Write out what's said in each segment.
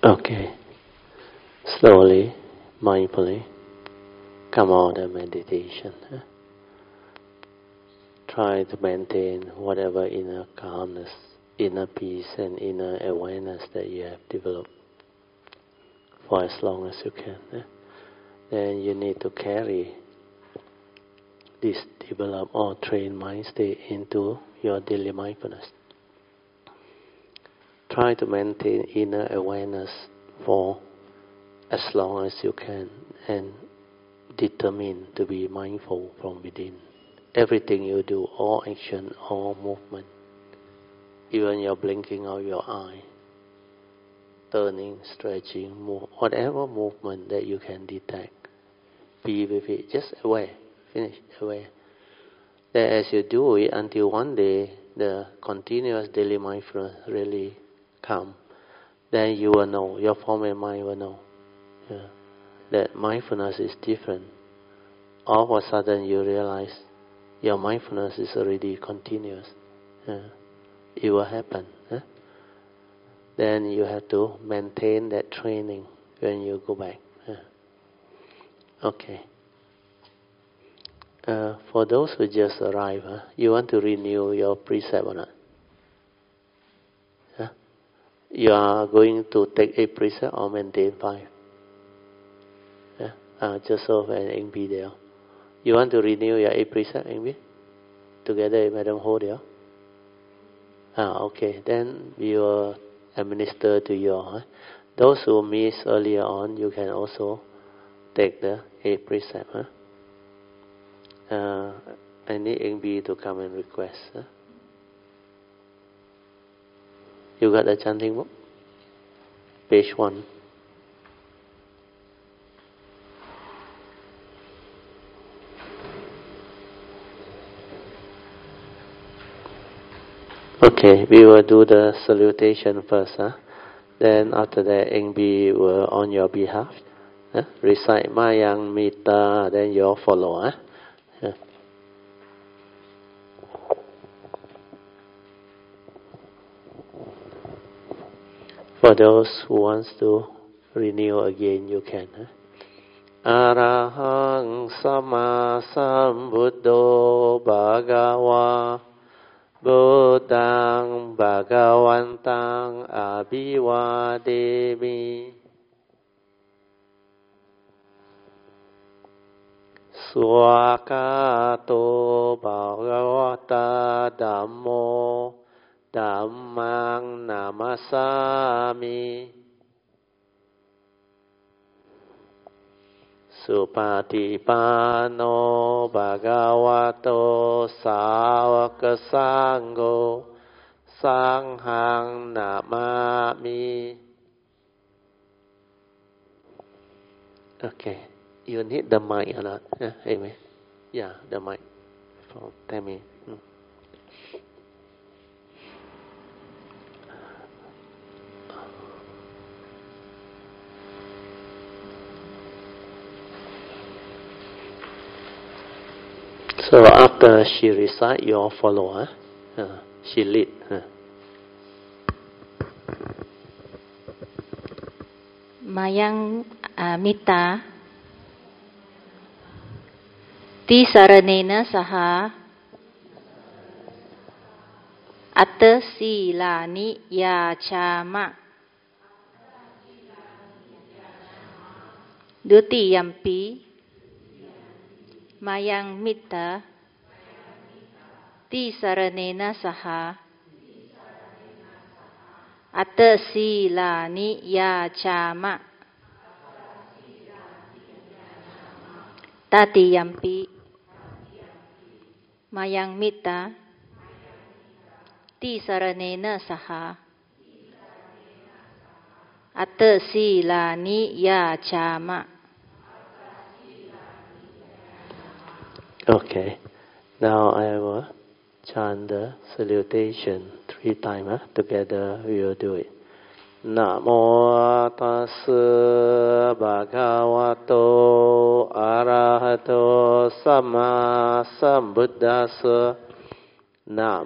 Okay. Slowly, mindfully, come out of meditation. Try to maintain whatever inner calmness, inner peace, and inner awareness that you have developed for as long as you can. Then you need to carry this developed or trained mind state into your daily mindfulness. Try to maintain inner awareness for as long as you can and determine to be mindful from within. Everything you do, all action, all movement, even your blinking of your eye, turning, stretching, whatever movement that you can detect, be with it, just aware, finish, aware. Then as you do it until one day the continuous daily mindfulness really come, then you will know, your form and mind will know that mindfulness is different. All of a sudden you realize your mindfulness is already continuous. It will happen. Then you have to maintain that training when you go back. Okay. For those who just arrived, you want to renew your precept or not? You are going to take a precept or maintain 5? Just so and anh be there. You want to renew your 8 precept, anh biết? Together with Madam Ho there? Okay. Then we will administer to you. Those who missed earlier on, you can also take the 8 precept. I need anh B to come and request. You got the chanting book? Page 1. Okay, we will do the salutation first. Then after that, anh B will on your behalf recite Mayang Mita, then you'll follow. For those who wants to renew again, you can. Arahang Sama Sambuddho Bhagava Buddhang Bhagavantang Abhivademi Swakato Bhagavata Dhammo Dhammang Namasami Supatipano Bhagavato Sāvaka Sangho Sanghang Namami. Okay, you need the mic or not? Amen. Yeah, the mic. Tell me. So after she recite, you all follow. She lead. Mayang Mita Tisaranena Saha Atasilani Yachama Dutiyampi Mayang Mita Tisaranena Saha Atasilani Yachama Tatiyampi Mayang Mita Tisaranena Saha Atasilani Yachama. Okay. Now I will chant the salutation 3 times. Together we will do it. Namo tassa bhagavato arahato samma sambuddhassa.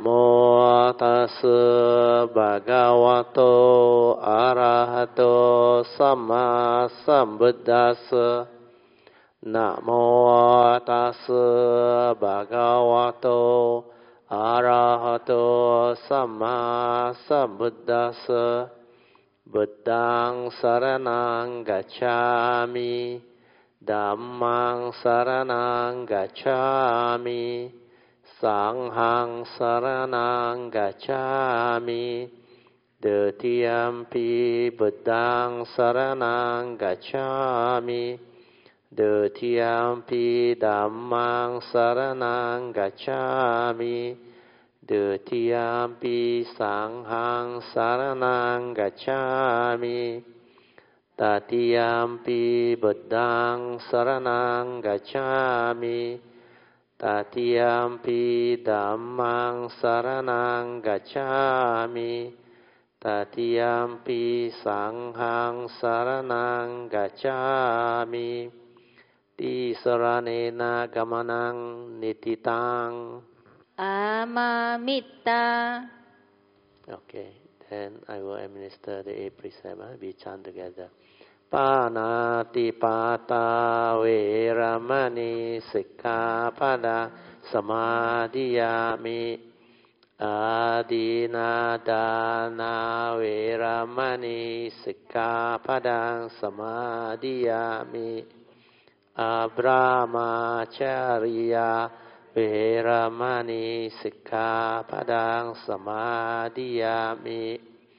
Namo tassa bhagavato arahato สัมมาสัมพุทธัสสะนะโมตัสสะภะคะวะโตอะระหะโตสัมมาสัมพุทธัสสะบุตตังสรณังกัจฉามิธัมมังสรณังกัจฉามิสังฆังสรณังกัจฉามิDutiyampi Buddhang Saranang Gacchami Dutiyampi Dhammang Saranang Gacchami Dutiyampi Sanghang Saranang Gacchami Tatiyampi Buddhang Saranang Gacchami Tatiyampi Dhammang Saranang Gacchami Tatiyampi Sanghang Saranang Gacchami Ti Saranena Gamanang Nititang Amamitta. Okay, then I will administer the 8 precepts. We chant together. Panati Pata Veramani Sikkapada Samadhiyami Adina Dana Veramani Sikkapadang Samadhiyami Abramacharya Veramani Sikkapadang Samadhiyami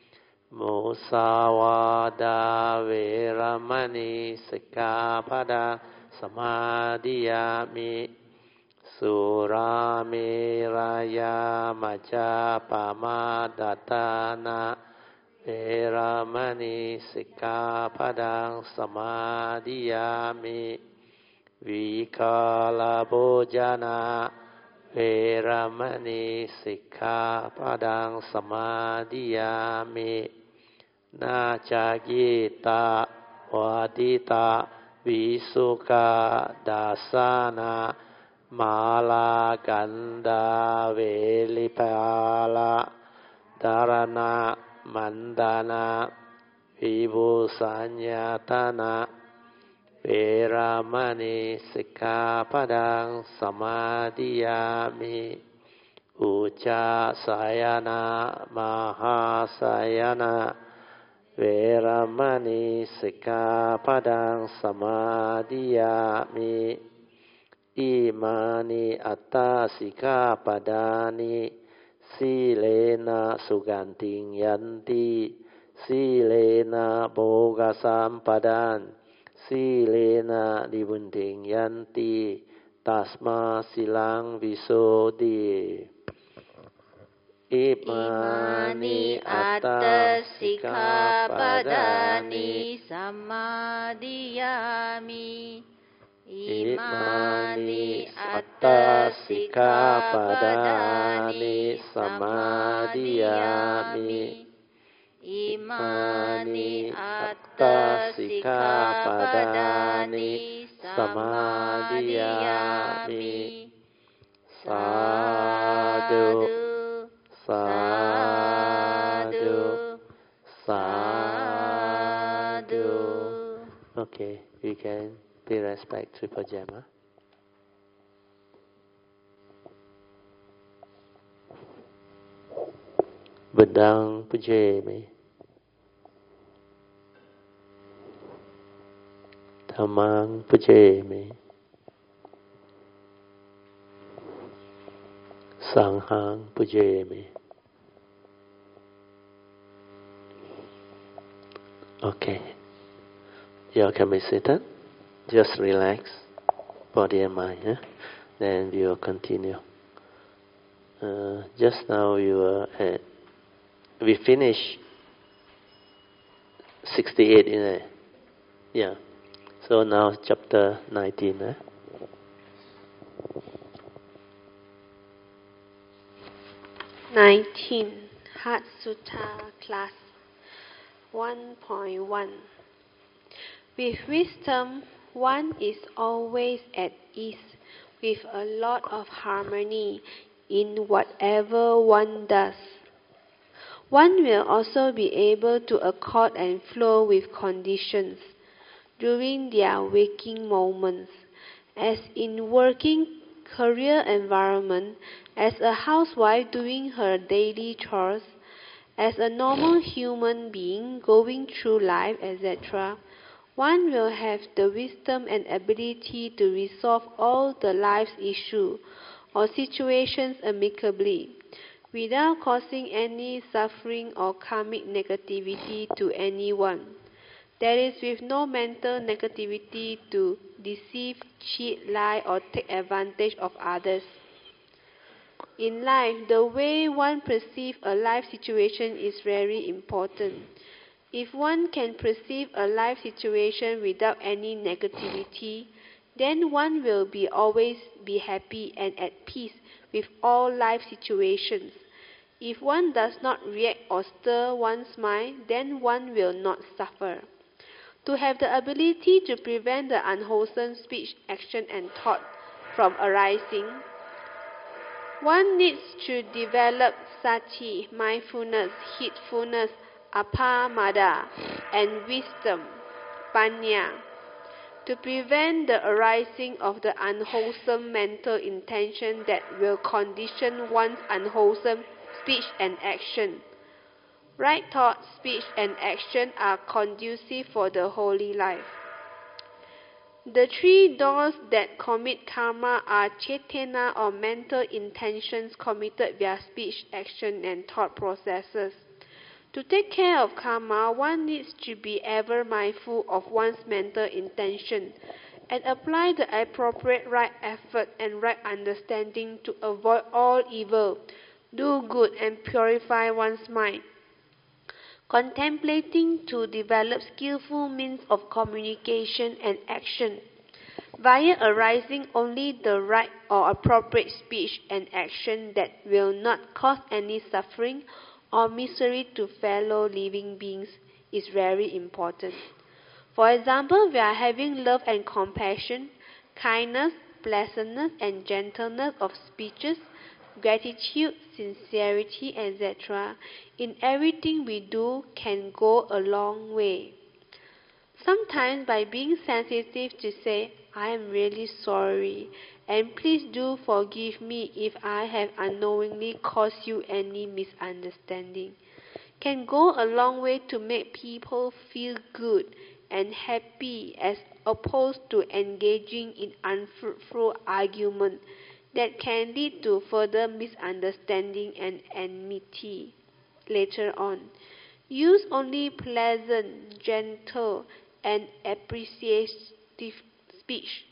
Musawada Veramani Sikkapadang Samadhiyami Suramiraya Majapamadatana Veramani Sikkapadang Samadhiyami Vikalabhojana Veramani Sikkapadang Samadhiyami Nachagita Wadita Visuka Dasana Mala Ganda Velipala Dharana Mandana Vibhusanyatana Veramani Sikkapadang Samadhiyami Ucca Sayana Mahasayana Veramani Sikkapadang Samadhiyami Imani atta sikkapadani silena suganting yanti silena bhogasampadang silena dibunting yanti tasma silang visodi Imani atta sikkapadani samadhiyami Imani atta sikkapadani samadhiyami Imani atta sikkapadani samadhiyami Sadhu Sadhu Sadhu Okay, we can pay respect to Pajama. Buddhang Pujami Dhammang Pujami Sanghang Pujami. Okay, you all can be seated. Just relax, body and mind. Then we will continue. Just now we finished 68 in it. Yeah. So now chapter 19. 19. Heart Sutta Class 1.1. With wisdom, one is always at ease with a lot of harmony in whatever one does. One will also be able to accord and flow with conditions during their waking moments, as in working career environment, as a housewife doing her daily chores, as a normal human being going through life, etc. One will have the wisdom and ability to resolve all the life's issues or situations amicably, without causing any suffering or karmic negativity to anyone. That is, with no mental negativity to deceive, cheat, lie, or take advantage of others. In life, the way one perceives a life situation is very important. If one can perceive a life situation without any negativity, then one will always be happy and at peace with all life situations. If one does not react or stir one's mind, then one will not suffer. To have the ability to prevent the unwholesome speech, action, and thought from arising, one needs to develop sati, mindfulness, heedfulness, apamada, and wisdom, panya, to prevent the arising of the unwholesome mental intention that will condition one's unwholesome speech and action. Right thought, speech, and action are conducive for the holy life. The three doors that commit karma are cetana, or mental intentions committed via speech, action, and thought processes. To take care of karma, one needs to be ever mindful of one's mental intention and apply the appropriate right effort and right understanding to avoid all evil, do good, and purify one's mind. Contemplating to develop skillful means of communication and action, via arising only the right or appropriate speech and action that will not cause any suffering or misery to fellow living beings, is very important. For example, we are having love and compassion, kindness, pleasantness, and gentleness of speeches, gratitude, sincerity, etc. in everything we do can go a long way. Sometimes by being sensitive to say, I am really sorry, and please do forgive me if I have unknowingly caused you any misunderstanding, can go a long way to make people feel good and happy, as opposed to engaging in unfruitful argument that can lead to further misunderstanding and enmity later on. Use only pleasant, gentle, and appreciative speech.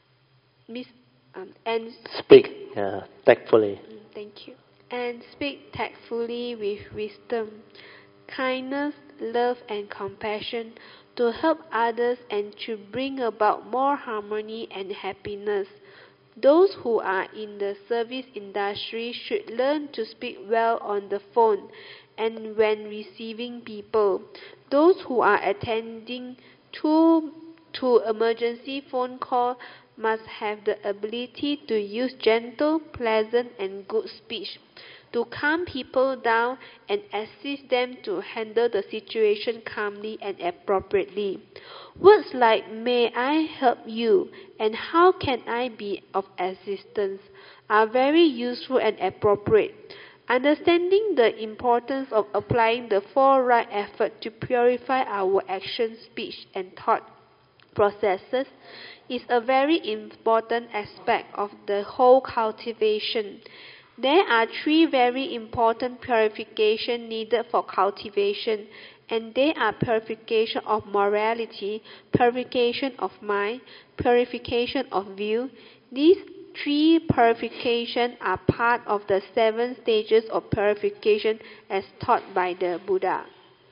Speak tactfully. Thank you. And speak tactfully with wisdom, kindness, love, and compassion to help others and to bring about more harmony and happiness. Those who are in the service industry should learn to speak well on the phone and when receiving people. Those who are attending to emergency phone call must have the ability to use gentle, pleasant, and good speech to calm people down and assist them to handle the situation calmly and appropriately. Words like, may I help you, and how can I be of assistance, are very useful and appropriate. Understanding the importance of applying the four right efforts to purify our action, speech, and thought processes is a very important aspect of the whole cultivation. There are three very important purifications needed for cultivation, and they are purification of morality, purification of mind, purification of view. These three purifications are part of the 7 stages of purification as taught by the Buddha.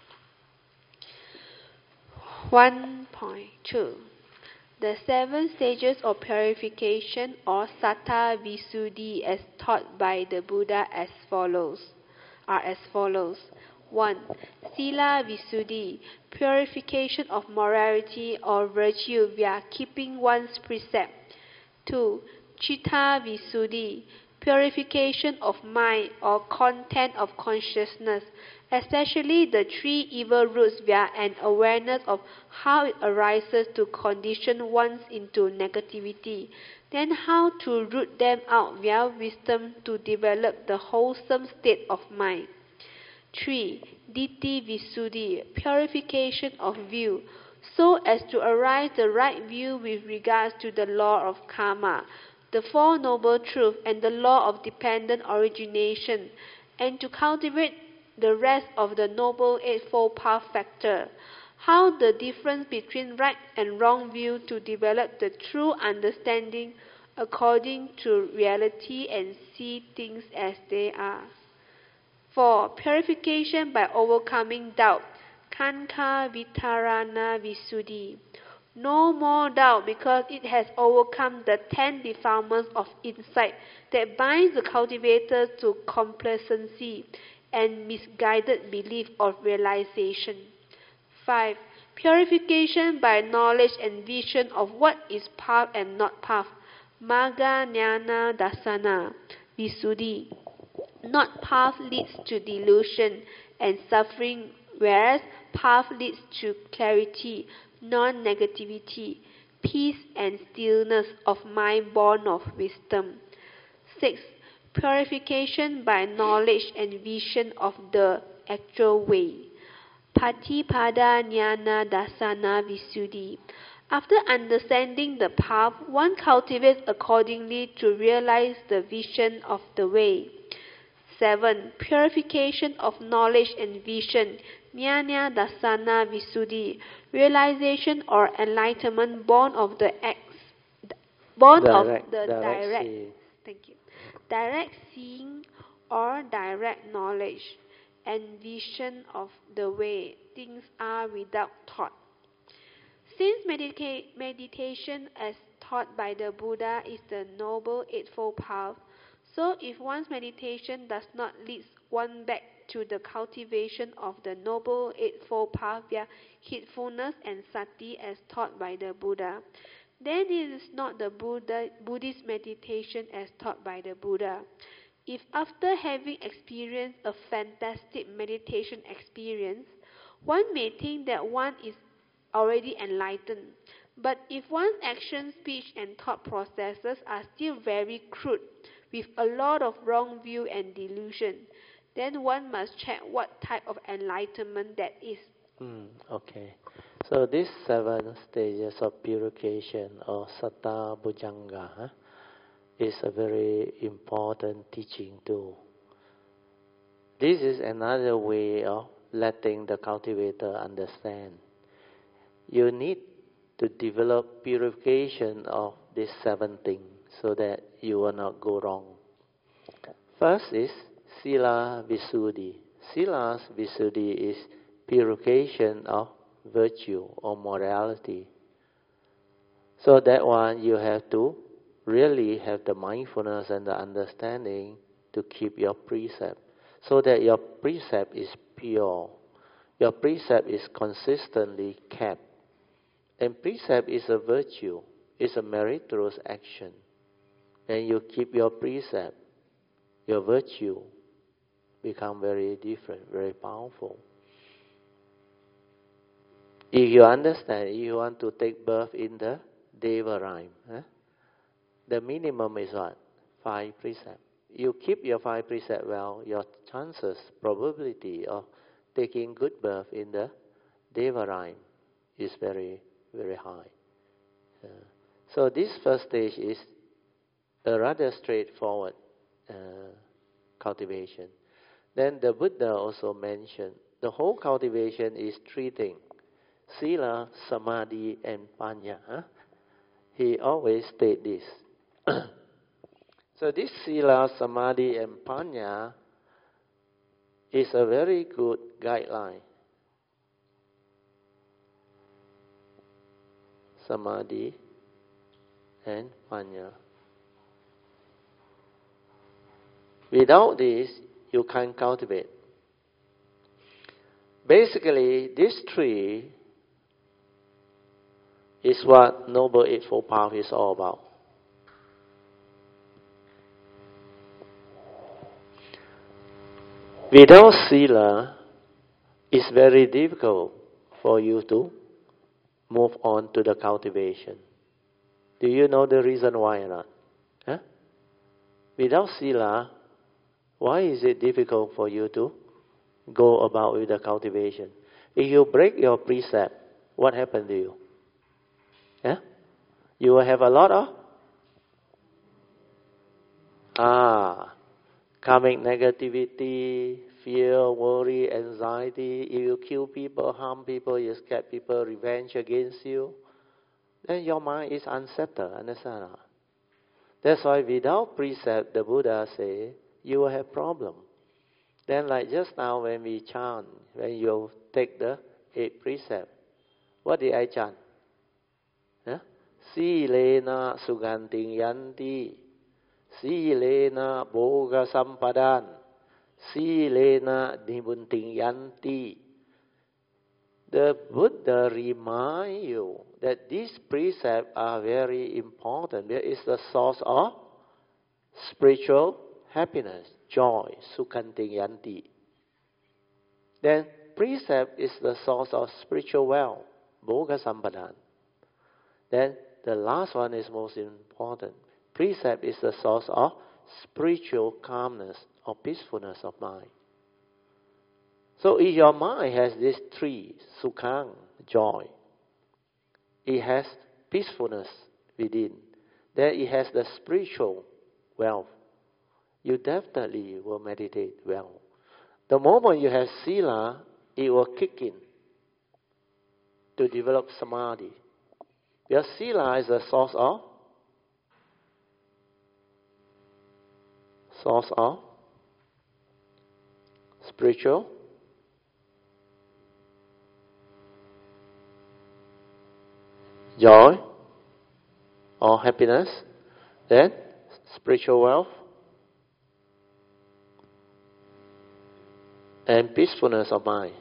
1.2 The 7 stages of purification, or Sattha Visuddhi, as taught by the Buddha are as follows. 1. Sila Visuddhi, purification of morality or virtue via keeping one's precept. 2. Citta Visuddhi, purification of mind or content of consciousness, especially the three evil roots via an awareness of how it arises to condition one's into negativity, then how to root them out via wisdom to develop the wholesome state of mind. 3. Ditthi Visuddhi, purification of view, so as to arise the right view with regards to the law of karma, the Four Noble Truths, and the law of dependent origination, and to cultivate the rest of the Noble Eightfold Path factor. How the difference between right and wrong view to develop the true understanding according to reality and see things as they are. 4. Purification by overcoming doubt. Khanka Vitarana Visuddhi. No more doubt because it has overcome the 10 defilements of insight that binds the cultivators to complacency and misguided belief of realization. 5. Purification by knowledge and vision of what is path and not path. Magga Jnana Dassana Visuddhi. Not path leads to delusion and suffering, whereas path leads to clarity, non-negativity, peace and stillness of mind born of wisdom. 6. Purification by knowledge and vision of the actual way. Patipada Jnana Dassana Visuddhi. After understanding the path, one cultivates accordingly to realize the vision of the way. 7. Purification of knowledge and vision. Jnana Dassana Visuddhi. Realization or enlightenment born of the direct seeing or direct knowledge and vision of the way things are without thought. Since meditation as taught by the Buddha is the Noble Eightfold Path, so if one's meditation does not lead one back to the cultivation of the Noble Eightfold Path via heedfulness and sati as taught by the Buddha, then it is not the Buddhist meditation as taught by the Buddha. If after having experienced a fantastic meditation experience, one may think that one is already enlightened, but if one's action, speech and thought processes are still very crude, with a lot of wrong view and delusion, then one must check what type of enlightenment that is. Okay. So these 7 stages of purification or Satta Bhujanga is a very important teaching too. This is another way of letting the cultivator understand. You need to develop purification of these 7 things so that you will not go wrong. First is Sila Visuddhi. Sila's Visuddhi is purification of virtue or morality. So that one you have to really have the mindfulness and the understanding to keep your precept, so that your precept is pure. Your precept is consistently kept. And precept is a virtue, it's a meritorious action. And you keep your precept, your virtue become very different, very powerful. If you understand, you want to take birth in the Deva rhyme, the minimum is what? 5 precepts. You keep your 5 precepts well, your chances, probability of taking good birth in the Deva rhyme is very, very high. So this first stage is a rather straightforward cultivation. Then the Buddha also mentioned the whole cultivation is 3 things: Sila, Samadhi, and Panya. He always states this. So this Sila, Samadhi, and Panya is a very good guideline. Samadhi and Panya. Without this, you can't cultivate. Basically, these 3 is what Noble Eightfold Path is all about. Without Sila, it's very difficult for you to move on to the cultivation. Do you know the reason why or not? Huh? Without sila, why is it difficult for you to go about with the cultivation? If you break your precept, what happened to you? Yeah? You will have a lot of karmic negativity, fear, worry, anxiety. If you kill people, harm people, you scare people, revenge against you, then your mind is unsettled. Understand? That's why without precept, the Buddha say, you will have problem. Then like just now when we chant, when you take the 8 precept, what did I chant? Silena suganting yanti, silena boga sampadan, silena nibunting yanti. The Buddha remind you that these precepts are very important. There is the source of spiritual happiness, joy, sukhanting yanti. Then precept is the source of spiritual wealth, boga sampadan. Then the last one is most important. Precept is the source of spiritual calmness or peacefulness of mind. So if your mind has these 3, sukhang, joy, it has peacefulness within, then it has the spiritual wealth, you definitely will meditate well. The moment you have sila, it will kick in to develop samadhi. Your sila is the source of spiritual joy or happiness, then spiritual wealth and peacefulness of mind.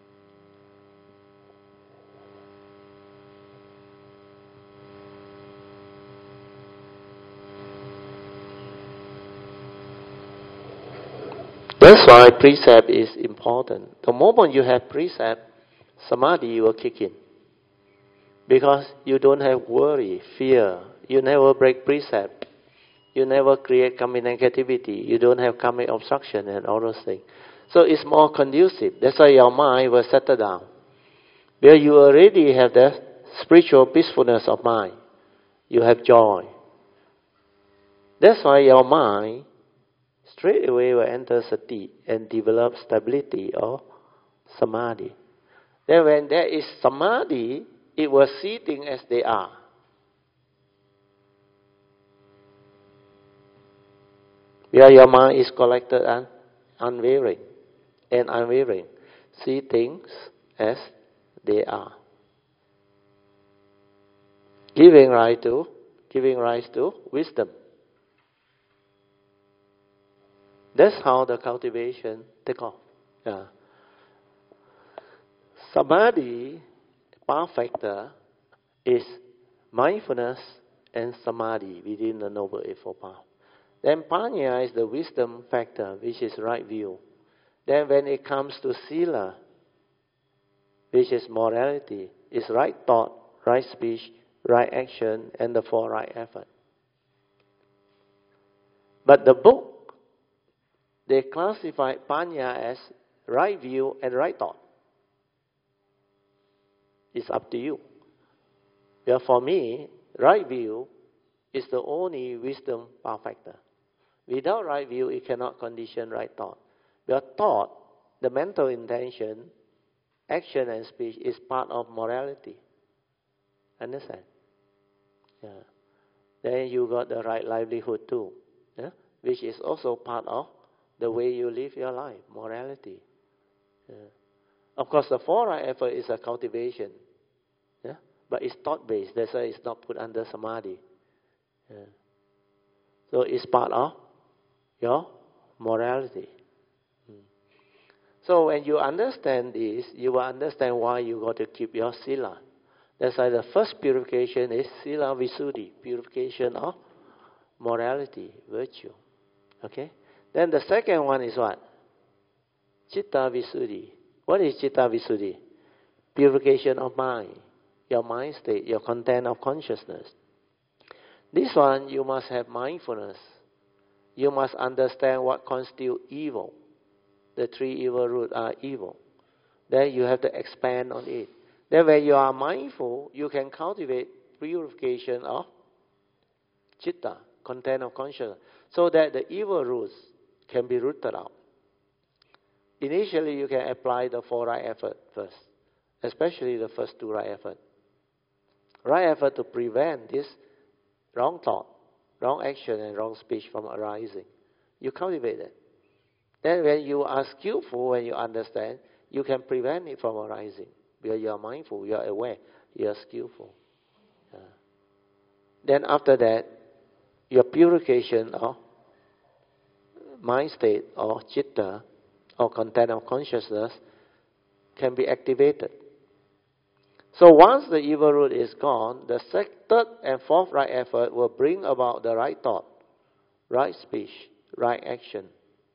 That's why precept is important. The moment you have precept, samadhi will kick in. Because you don't have worry, fear. You never break precept. You never create karmic negativity. You don't have karmic obstruction and all those things. So it's more conducive. That's why your mind will settle down. Where you already have the spiritual peacefulness of mind. You have joy. That's why your mind straight away will enter sati and develop stability or samadhi. Then when there is samadhi, it will see things as they are. Where your mind is collected and unwavering. See things as they are. Giving rise to wisdom. That's how the cultivation take off. Yeah. Samadhi, power factor, is mindfulness and samadhi within the Noble Eightfold Path. Then panya is the wisdom factor, which is right view. Then when it comes to sila, which is morality, is right thought, right speech, right action, and the 4 right effort. But the book, they classify panya as right view and right thought. It's up to you. Well, for me, right view is the only wisdom power factor. Without right view, it cannot condition right thought. Your thought, the mental intention, action and speech is part of morality. Understand? Yeah. Then you got the right livelihood too, yeah? Which is also part of the way you live your life, morality. Yeah. Of course, the 4 right effort is a cultivation, yeah? But it's thought-based. That's why it's not put under samadhi. Yeah. So it's part of your morality. So when you understand this, you will understand why you got to keep your sila. That's why the first purification is sila visuddhi, purification of morality, virtue. Okay? Then the second one is what? Citta visuddhi, What is Chitta Visuddhi? Purification of mind, your mind state, your content of consciousness. This one, you must have mindfulness. You must understand what constitutes evil. The three evil roots are evil. Then you have to expand on it. Then when you are mindful, you can cultivate purification of Chitta, content of consciousness, so that the evil roots can be rooted out. Initially, you can apply the 4 right effort first, especially the first 2 right effort. Right effort to prevent this wrong thought, wrong action, and wrong speech from arising. You cultivate it. Then when you are skillful, when you understand, you can prevent it from arising. Because you are mindful, you are aware, you are skillful. Then after that, your purification of mind state or Chitta or content of consciousness can be activated. So once the evil root is gone, the 3rd and 4th right effort will bring about the right thought, right speech, right action.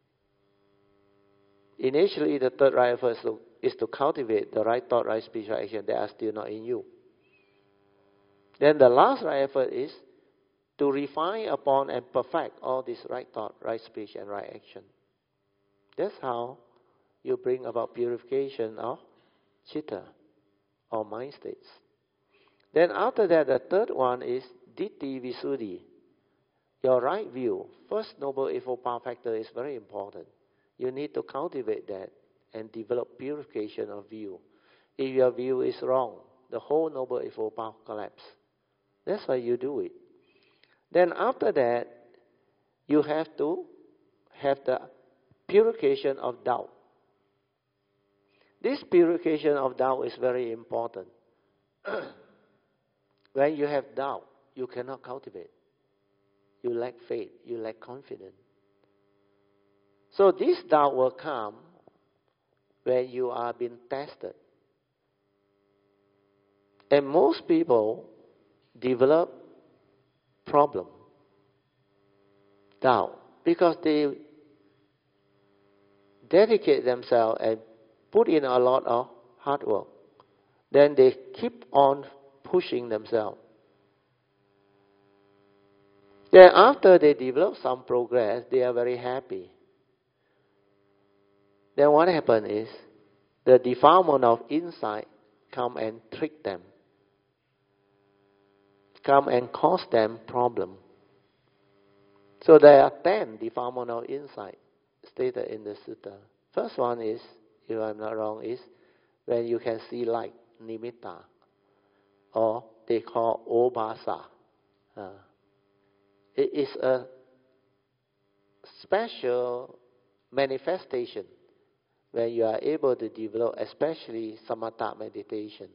Initially, the 3rd right effort is to cultivate the right thought, right speech, right action that are still not in you. Then the last right effort is to refine upon and perfect all this right thought, right speech, and right action. That's how you bring about purification of Chitta, or mind states. Then after that, the 3rd one is Ditthi Visuddhi, your right view. First Noble Eightfold Path factor is very important. You need to cultivate that and develop purification of view. If your view is wrong, the whole Noble Eightfold Path collapses. That's why you do it. Then after that, you have to have the purification of doubt. This purification of doubt is very important. When you have doubt, you cannot cultivate. You lack faith, you lack confidence. So this doubt will come when you are being tested. And most people develop problem, doubt, because they dedicate themselves and put in a lot of hard work. Then they keep on pushing themselves. Then after they develop some progress, they are very happy. Then what happens is, the defilement of insight come and trick them, come and cause them problem. So there are 10 defilement of insight stated in the sutta. First one is, if I'm not wrong, is when you can see light, nimitta, or they call obhasa. It is a special manifestation when you are able to develop, especially samatha meditation.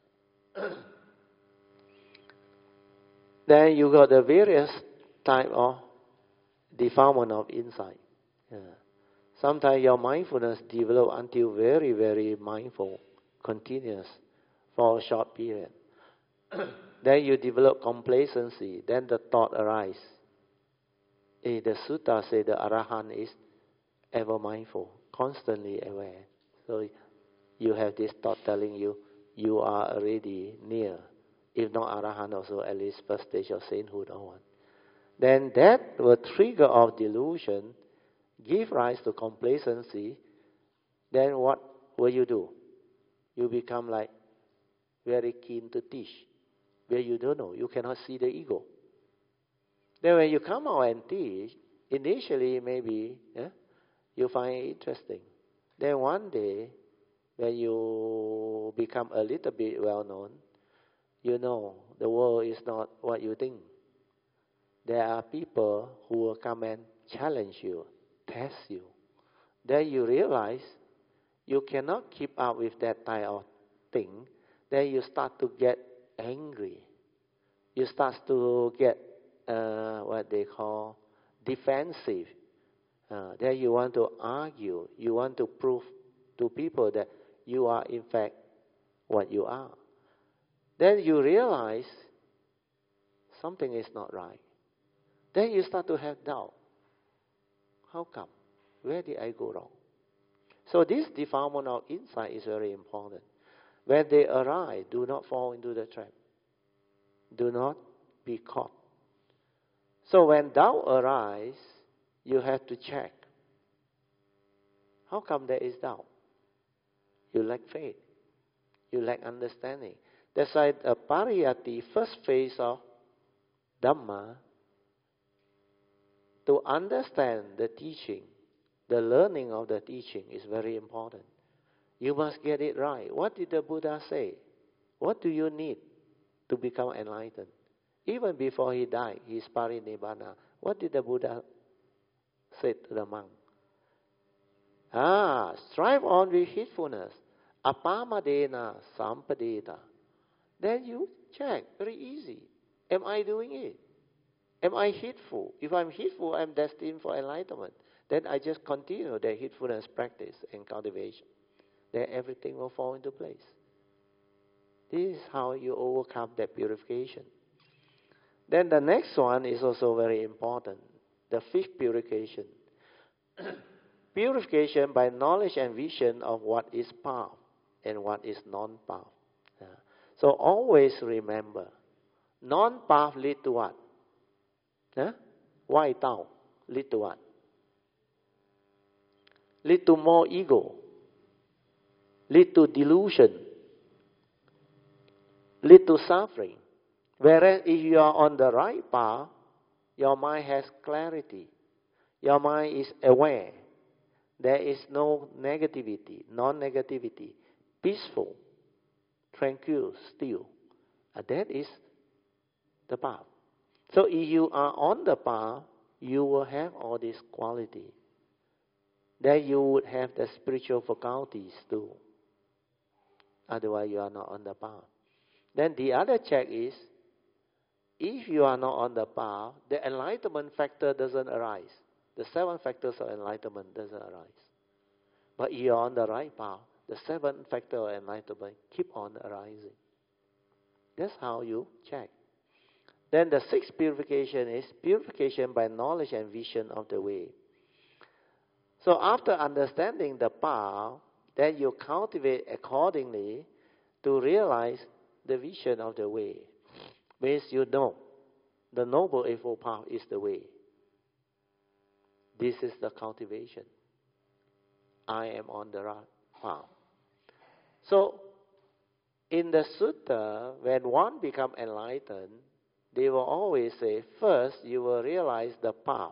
Then you got the various type of defilement of insight. Sometimes your mindfulness develop until very, very mindful, continuous, for a short period. Then you develop complacency. Then the thought arises. The sutta say the arahant is ever mindful, constantly aware. So you have this thought telling you, you are already near. If not arahant, also at least first stage of sainthood or what. Then that will trigger off delusion, give rise to complacency. Then what will you do? You become like very keen to teach, where you don't know, you cannot see the ego. Then when you come out and teach, initially maybe you find it interesting. Then one day, when you become a little bit well known, you know the world is not what you think. There are people who will come and challenge you, test you. Then you realize you cannot keep up with that type of thing. Then you start to get angry. You start to get what they call defensive. Then you want to argue. You want to prove to people that you are in fact what you are. Then you realize something is not right. Then you start to have doubt. How come? Where did I go wrong? So this defilement of insight is very important. When they arise, do not fall into the trap. Do not be caught. So when doubt arises, you have to check. How come there is doubt? You lack faith. You lack understanding. That's why a pariyati, first phase of Dhamma, to understand the teaching, the learning of the teaching is very important. You must get it right. What did the Buddha say? What do you need to become enlightened? Even before he died, his parinibbana, what did the Buddha say to the monk? Strive on with heedfulness. Apamadena sampadeta. Then you check, very easy. Am I doing it? Am I heedful? If I'm heedful, I'm destined for enlightenment. Then I just continue the heedfulness practice and cultivation. Then everything will fall into place. This is how you overcome that purification. Then the next one is also very important. The fifth purification. Purification by knowledge and vision of what is path and what is non-path. So always remember, non-path lead to what? Why Tao? Lead to what? Lead to more ego. Lead to delusion. Lead to suffering. Whereas if you are on the right path, your mind has clarity. Your mind is aware. There is no negativity, non-negativity. Peaceful, tranquil, still. That is the path. So if you are on the path, you will have all this quality. Then you would have the spiritual faculties too. Otherwise you are not on the path. Then the other check is, if you are not on the path, the enlightenment factor doesn't arise. The 7 factors of enlightenment doesn't arise. But if you are on the right path, the 7 factors of enlightenment keep on arising. That's how you check. Then the 6th purification is purification by knowledge and vision of the way. So after understanding the path, then you cultivate accordingly to realize the vision of the way. Means you know the Noble Eightfold Path is the way. This is the cultivation. I am on the right path. So, in the sutta, when one becomes enlightened, they will always say, first you will realize the path.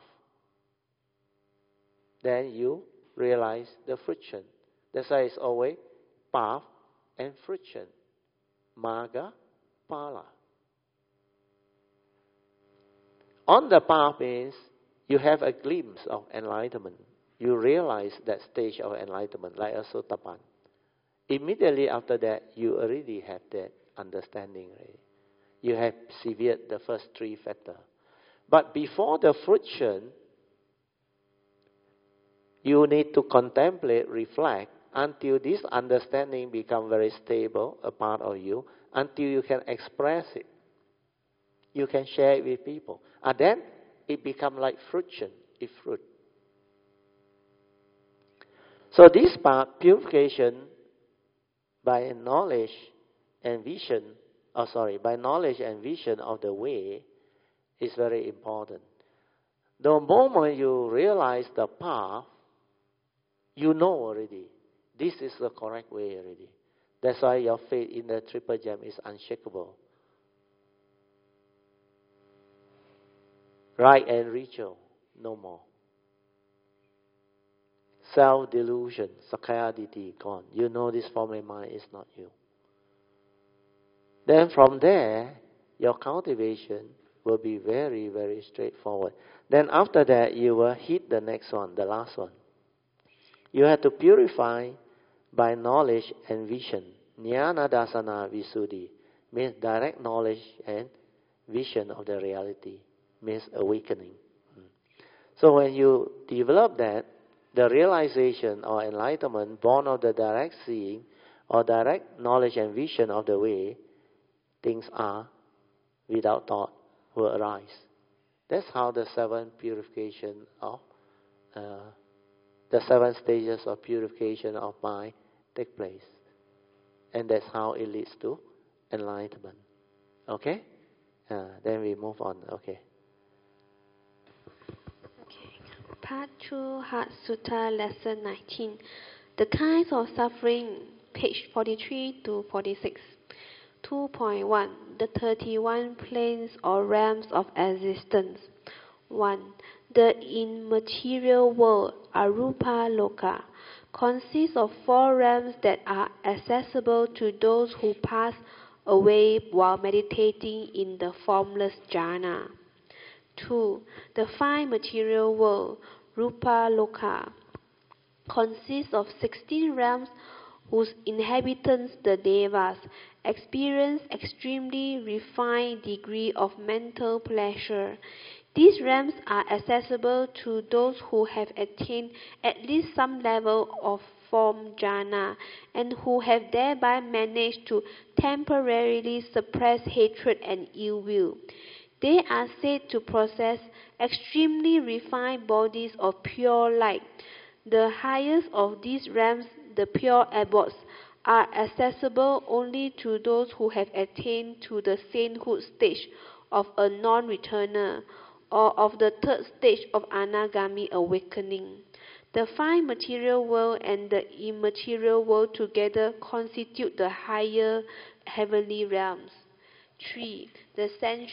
Then you realize the friction. That's why it's always path and friction. Magga, phala. On the path means you have a glimpse of enlightenment. You realize that stage of enlightenment, like a sotapan. Immediately after that, you already have that understanding. Right? You have severed the first 3 factors. But before the friction, you need to contemplate, reflect, until this understanding becomes very stable, a part of you, until you can express it. You can share it with people. And then it becomes like friction, it fruit. So this part, purification by knowledge and vision, by knowledge and vision of the way is very important. The moment you realize the path, you know already. This is the correct way already. That's why your faith in the Triple Gem is unshakable. Right and ritual, no more. Self-delusion, Sakkaya-ditthi, gone. You know this form of mind is not you. Then from there, your cultivation will be very, very straightforward. Then after that, you will hit the next one, the last one. You have to purify by knowledge and vision. Jnana dasana visuddhi means direct knowledge and vision of the reality, means awakening. So when you develop that, the realization or enlightenment born of the direct seeing or direct knowledge and vision of the way, things are without thought will arise. That's how the 7 purification of the 7 stages of purification of mind take place. And that's how it leads to enlightenment. Okay? Then we move on. Okay. Part 2, Heart Sutta, Lesson 19. The kinds of suffering, page 43 to 46. 2.1. The 31 planes or realms of existence. 1. The immaterial world, Arupa Loka, consists of 4 realms that are accessible to those who pass away while meditating in the formless jhana. 2. The 5 material world, Rupa Loka, consists of 16 realms whose inhabitants, the Devas, experience extremely refined degree of mental pleasure. These realms are accessible to those who have attained at least some level of form jhana and who have thereby managed to temporarily suppress hatred and ill will. They are said to possess extremely refined bodies of pure light. The highest of these realms, the pure abbots, are accessible only to those who have attained to the sainthood stage of a non-returner or of the 3rd stage of anagami awakening. The 5 material world and the immaterial world together constitute the higher heavenly realms. 3. The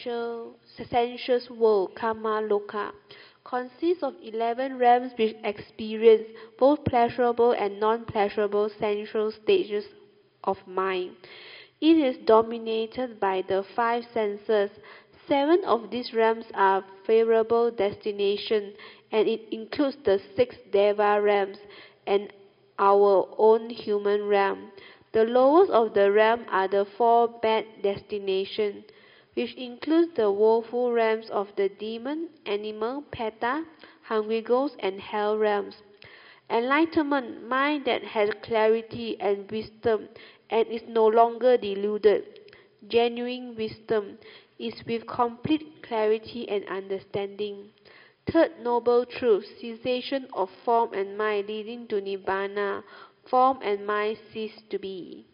sensuous world, Kama Loka, consists of 11 realms which experience both pleasurable and non-pleasurable sensual stages of mind. It is dominated by the 5 senses. 7 of these realms are favorable destinations, and it includes the 6 Deva realms and our own human realm. The lowest of the realm are the 4 bad destinations, which includes the woeful realms of the demon, animal, peta, hungry ghosts, and hell realms. Enlightenment, mind that has clarity and wisdom and is no longer deluded. Genuine wisdom is with complete clarity and understanding. 3rd noble truth, cessation of form and mind leading to Nibbana. Form and mind cease to be.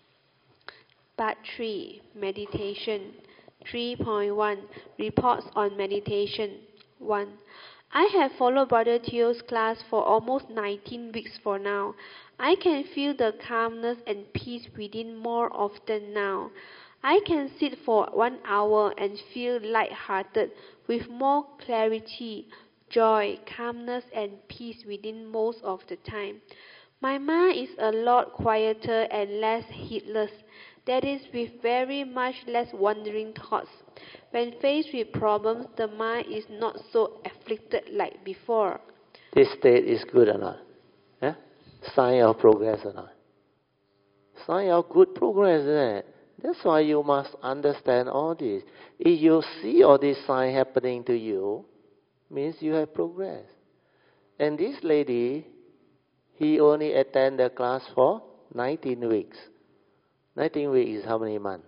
Part 3, Meditation. 3.1, Reports on Meditation. 1. I have followed Brother Teo's class for almost 19 weeks for now. I can feel the calmness and peace within more often now. I can sit for 1 hour and feel light-hearted with more clarity, joy, calmness and peace within most of the time. My mind is a lot quieter and less heedless. That is, with very much less wandering thoughts. When faced with problems, the mind is not so afflicted like before. This state is good or not? Yeah? Sign of progress or not? Sign of good progress, isn't it? That's why you must understand all this. If you see all this sign happening to you, means you have progress. And this lady, he only attended the class for 19 weeks. 19 weeks is how many months?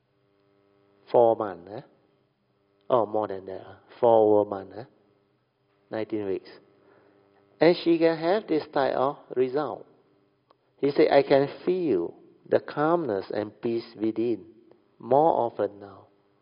4 months, eh? Oh, more than that. 4 months, eh? 19 weeks. And she can have this type of result. He said, I can feel the calmness and peace within more often now.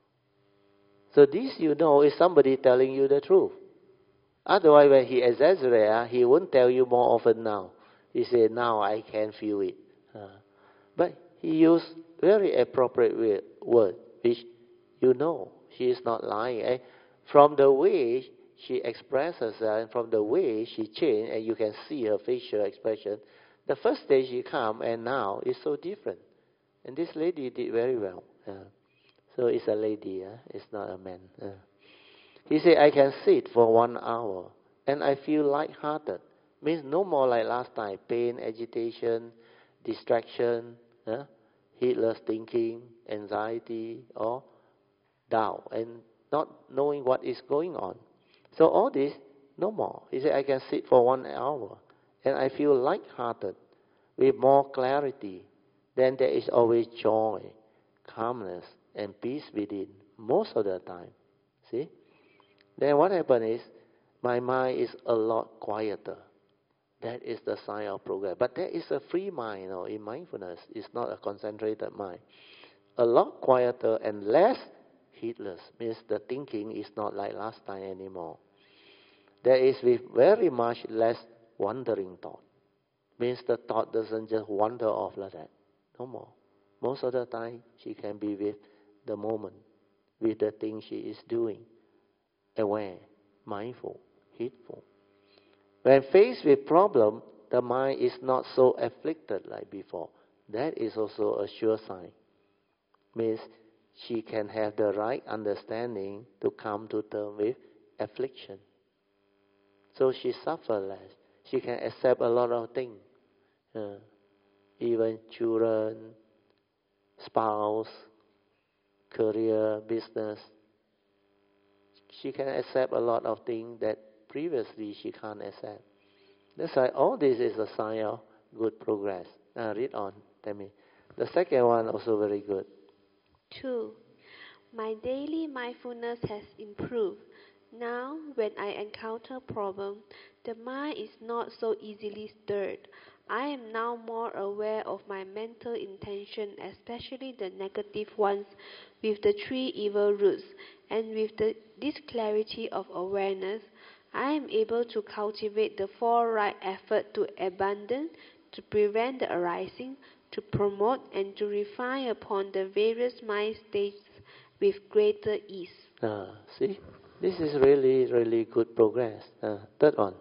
So this, you know, is somebody telling you the truth. Otherwise, when he exaggerates, he won't tell you more often now. He said, now I can feel it. But he used very appropriate word, which you know she is not lying. From the way she expresses herself and from the way she changed, and you can see her facial expression, the first day she come and now is so different. And this lady did very well. So it's a lady, it's not a man. He said, I can sit for 1 hour and I feel light-hearted. Means no more like last time, pain, agitation, distraction, heedless thinking, anxiety, or doubt, and not knowing what is going on. So all this, no more. He said, I can sit for 1 hour and I feel light-hearted with more clarity. Then there is always joy, calmness, and peace within most of the time. See? Then what happens is, my mind is a lot quieter. That is the sign of progress. But there is a free mind, in mindfulness. It's not a concentrated mind. A lot quieter and less heedless means the thinking is not like last time anymore. There is with very much less wandering thought. Means the thought doesn't just wander off like that. No more. Most of the time, she can be with the moment, with the thing she is doing, aware, mindful, heedful. When faced with problem, the mind is not so afflicted like before. That is also a sure sign. Means she can have the right understanding to come to terms with affliction. So she suffers less. She can accept a lot of things. Even children, spouse, career, business. She can accept a lot of things that previously she can't accept. That's why all this is a sign of good progress. Read on, tell me. The second one also very good. 2. My daily mindfulness has improved. Now, when I encounter problem, the mind is not so easily stirred. I am now more aware of my mental intention, especially the negative ones, with the 3 evil roots, and with this clarity of awareness, I am able to cultivate the 4 right effort to abandon, to prevent the arising, to promote, and to refine upon the various mind states with greater ease. See, this is really, really good progress. Third one.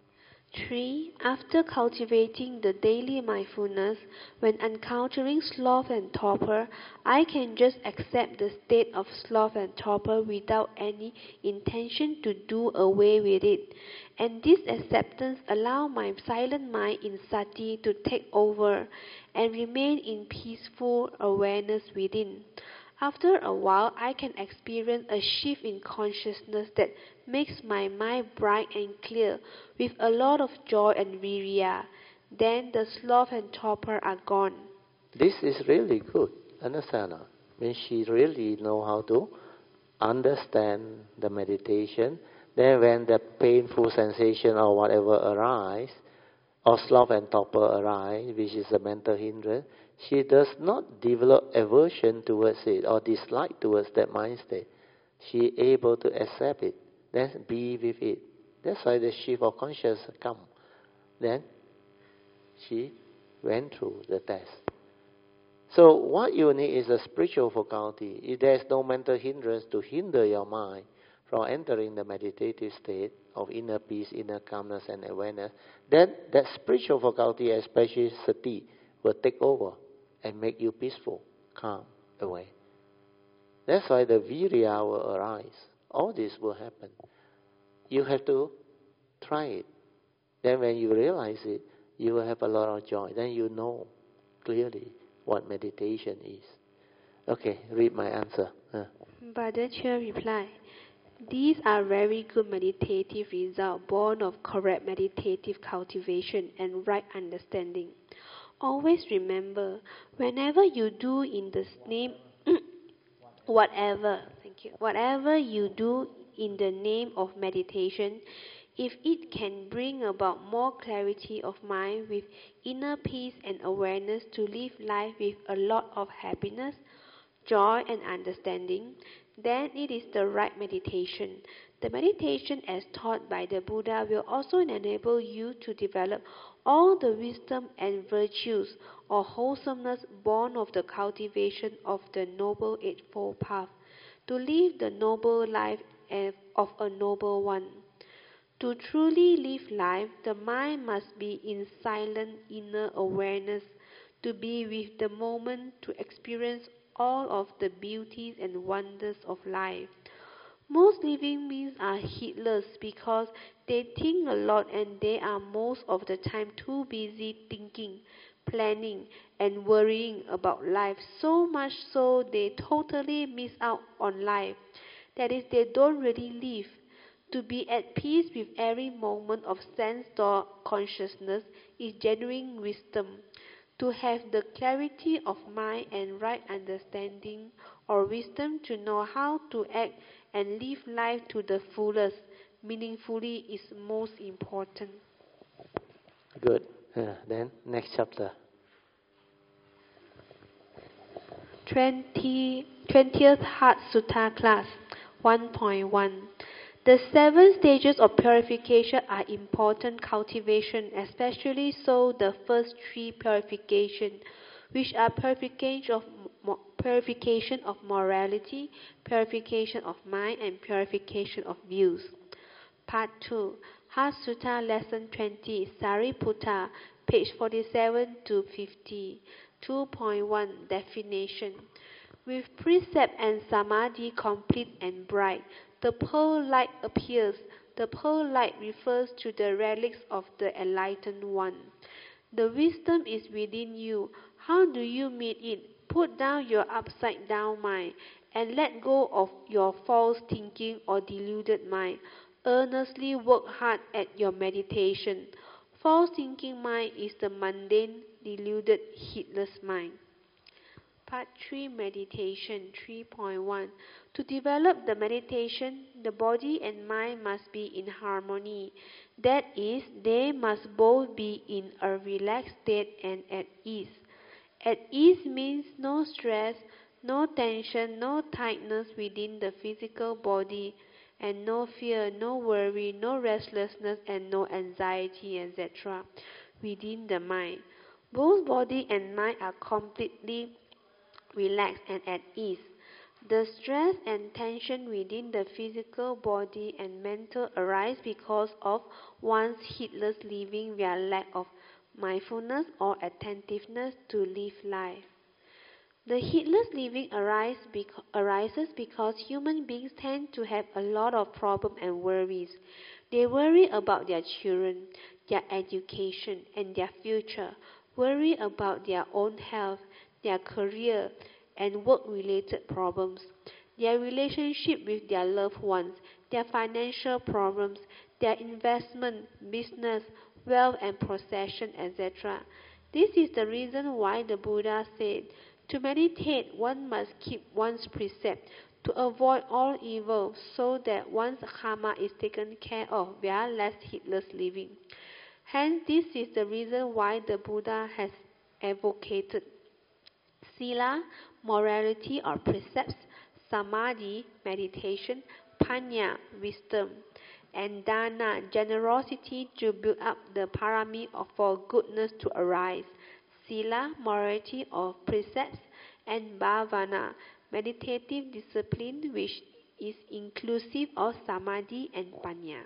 3. After cultivating the daily mindfulness, when encountering sloth and torpor, I can just accept the state of sloth and torpor without any intention to do away with it. And this acceptance allows my silent mind in sati to take over and remain in peaceful awareness within. After a while, I can experience a shift in consciousness that makes my mind bright and clear with a lot of joy and virya. Then the sloth and torpor are gone. This is really good. Understand? When she really know how to understand the meditation, then when the painful sensation or whatever arise, or sloth and torpor arise, which is a mental hindrance, she does not develop aversion towards it or dislike towards that mind state. She is able to accept it, then be with it. That's why the shift of consciousness come. Then she went through the test. So what you need is a spiritual faculty. If there is no mental hindrance to hinder your mind from entering the meditative state of inner peace, inner calmness and awareness, then that spiritual faculty, especially sati, will take over and make you peaceful, calm, aware. That's why the virya will arise. All this will happen. You have to try it. Then when you realize it, you will have a lot of joy. Then you know clearly what meditation is. Okay, read my answer. Brother Chia replied, these are very good meditative results born of correct meditative cultivation and right understanding. Always remember, whenever you do in the name, whatever you do in the name of meditation, if it can bring about more clarity of mind with inner peace and awareness to live life with a lot of happiness, joy and understanding, then it is the right meditation. The meditation as taught by the Buddha will also enable you to develop all the wisdom and virtues or wholesomeness born of the cultivation of the Noble Eightfold Path, to live the noble life of a noble one. To truly live life, the mind must be in silent inner awareness, to be with the moment, to experience all of the beauties and wonders of life. Most living beings are heedless because they think a lot and they are most of the time too busy thinking, planning and worrying about life, so much so they totally miss out on life. That is, they don't really live. To be at peace with every moment of sense or consciousness is genuine wisdom. To have the clarity of mind and right understanding or wisdom to know how to act and live life to the fullest, meaningfully, is most important. Good. Then next chapter. 20th Heart Sutta class 1.1. The 7 stages of purification are important cultivation, especially so the first 3 purification, which are purification of morality, purification of mind, and purification of views. Part 2. Heart Sutta Lesson 20, Sariputta, page 47 to 50. 2.1 Definition. With precept and samadhi complete and bright, the pearl light appears. The pearl light refers to the relics of the enlightened one. The wisdom is within you. How do you meet it? Put down your upside down mind and let go of your false thinking or deluded mind. Earnestly work hard at your meditation. False thinking mind is the mundane, deluded, heedless mind. Part 3 Meditation 3.1. To develop the meditation, the body and mind must be in harmony. That is, they must both be in a relaxed state and at ease. At ease means no stress, no tension, no tightness within the physical body, and no fear, no worry, no restlessness, and no anxiety, etc. within the mind. Both body and mind are completely relaxed and at ease. The stress and tension within the physical body and mental arise because of one's heedless living via lack of mindfulness or attentiveness to live life. The heedless living arises because human beings tend to have a lot of problems and worries. They worry about their children, their education, and their future, worry about their own health, their career, and work-related problems, their relationship with their loved ones, their financial problems, their investment, business, wealth and possession, etc. This is the reason why the Buddha said, to meditate one must keep one's precept to avoid all evil so that one's karma is taken care of via less heedless living. Hence, this is the reason why the Buddha has advocated sila, morality or precepts, samadhi, meditation, panya, wisdom, and dana, generosity to build up the parami for goodness to arise, sila, morality or precepts, and bhavana, meditative discipline which is inclusive of samadhi and panya.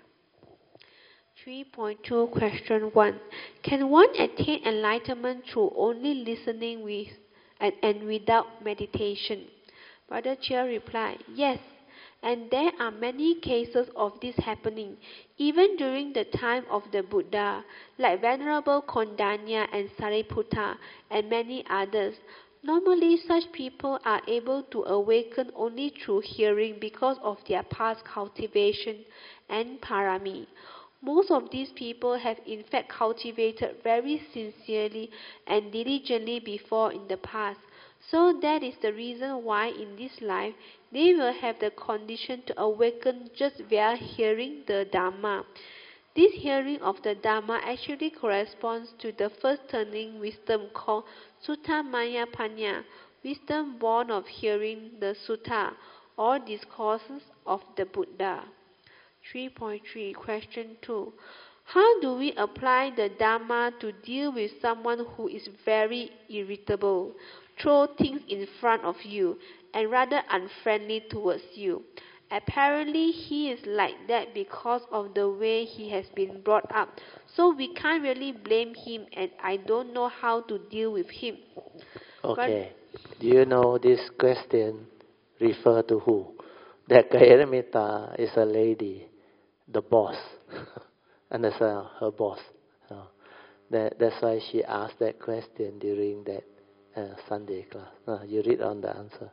3.2 Question 1. Can one attain enlightenment through only listening with and without meditation? Brother Chia replied, yes, and there are many cases of this happening, even during the time of the Buddha, like Venerable Kondanya and Sariputta, and many others. Normally, such people are able to awaken only through hearing because of their past cultivation and parami. Most of these people have in fact cultivated very sincerely and diligently before in the past. So that is the reason why in this life they will have the condition to awaken just via hearing the Dhamma. This hearing of the Dhamma actually corresponds to the first turning wisdom called Sutta Maya Panya, wisdom born of hearing the Sutta or discourses of the Buddha. 3.3 Question 2. How do we apply the Dhamma to deal with someone who is very irritable, throw things in front of you, and rather unfriendly towards you? Apparently he is like that because of the way he has been brought up, so we can't really blame him, and I don't know how to deal with him. Okay. Do you know this question refer to who? That Gayaramita is a lady, the boss. Understand? Her boss. That's why she asked that question during that Sunday class. You read on the answer.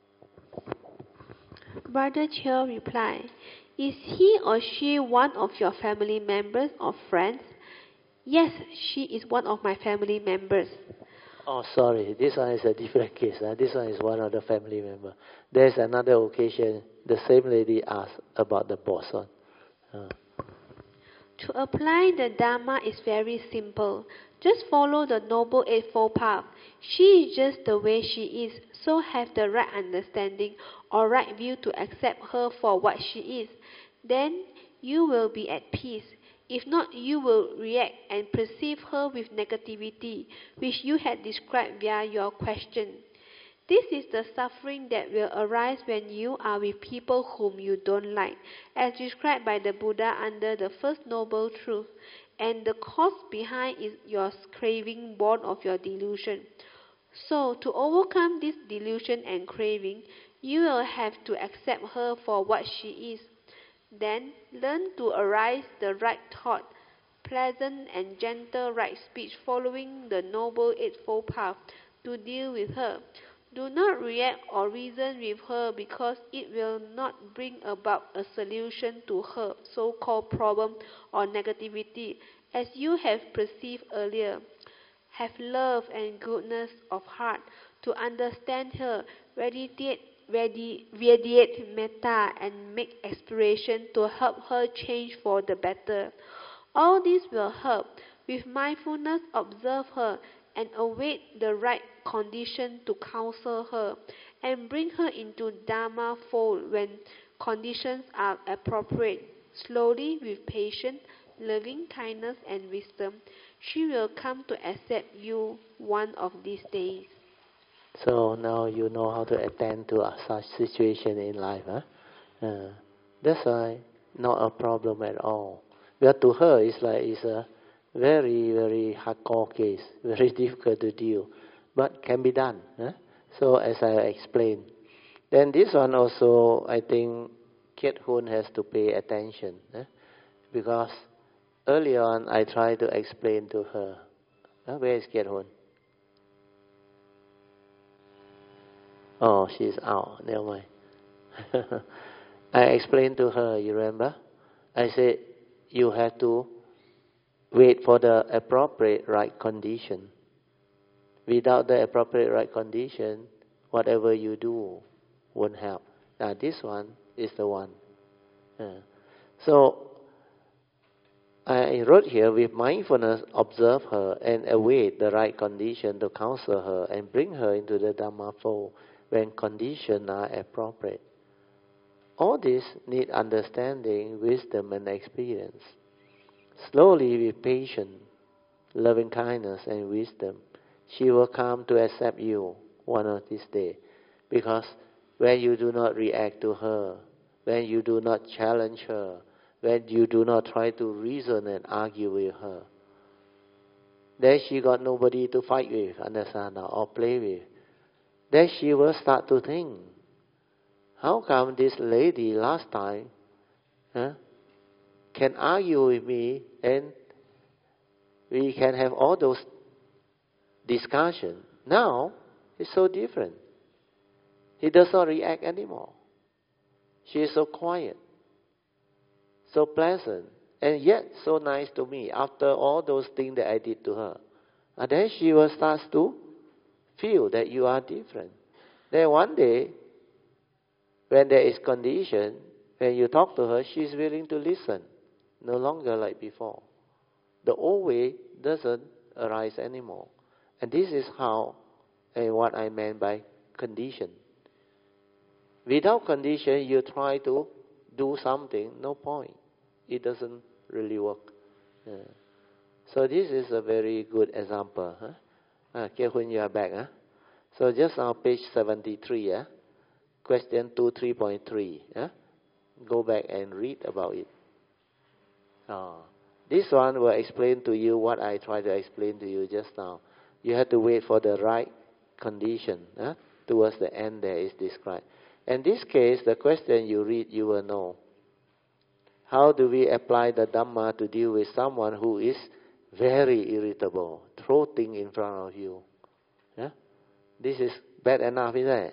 Brother Chiu replied, is he or she one of your family members or friends? Yes, she is one of my family members. Oh, sorry. This one is a different case. This one is one of the family member. There's another occasion, the same lady asked about the boss one. To apply the Dharma is very simple. Just follow the Noble Eightfold Path. She is just the way she is, so have the right understanding or right view to accept her for what she is. Then you will be at peace. If not, you will react and perceive her with negativity, which you had described via your question. This is the suffering that will arise when you are with people whom you don't like, as described by the Buddha under the First Noble Truth, and the cause behind is your craving born of your delusion. So, to overcome this delusion and craving, you will have to accept her for what she is. Then, learn to arise the right thought, pleasant and gentle right speech following the Noble Eightfold Path to deal with her. Do not react or reason with her because it will not bring about a solution to her so-called problem or negativity as you have perceived earlier. Have love and goodness of heart to understand her, radiate metta and make aspiration to help her change for the better. All this will help. With mindfulness, observe her and await the right condition to counsel her and bring her into Dharma fold when conditions are appropriate. Slowly, with patience, loving kindness and wisdom, she will come to accept you one of these days. So now you know how to attend to such situation in life. That's why not a problem at all. But to her, it's a very, very hardcore case, very difficult to deal, but can be done. So as I explained, then this one also, I think Kiet Hun has to pay attention, because early on I tried to explain to her. Where is Kiet Hun? Oh, she's out. Never mind. I explained to her, you remember? I said, you have to wait for the appropriate right condition. Without the appropriate right condition, whatever you do won't help. Now this one is the one. So I wrote here, with mindfulness, observe her and await the right condition to counsel her and bring her into the Dhamma fold when conditions are appropriate. All this need understanding, wisdom and experience. Slowly, with patience, loving kindness and wisdom, she will come to accept you one of these days. Because when you do not react to her, when you do not challenge her, when you do not try to reason and argue with her, then she got nobody to fight with, understand, or play with. Then she will start to think, how come this lady last time can argue with me and we can have all those discussions. Now, it's so different. He does not react anymore. She is so quiet, so pleasant, and yet so nice to me after all those things that I did to her. And then she will start to feel that you are different. Then one day, when there is condition, when you talk to her, she is willing to listen. No longer like before. The old way doesn't arise anymore. And this is how and what I meant by condition. Without condition, you try to do something, no point. It doesn't really work. So this is a very good example. When you are back. So just on page 73, question 2.3.3. Go back and read about it. This one will explain to you what I tried to explain to you just now. You have to wait for the right condition. Towards the end there is described. In this case, the question you read, you will know. How do we apply the Dhamma to deal with someone who is very irritable, throw things in front of you? This is bad enough, isn't it?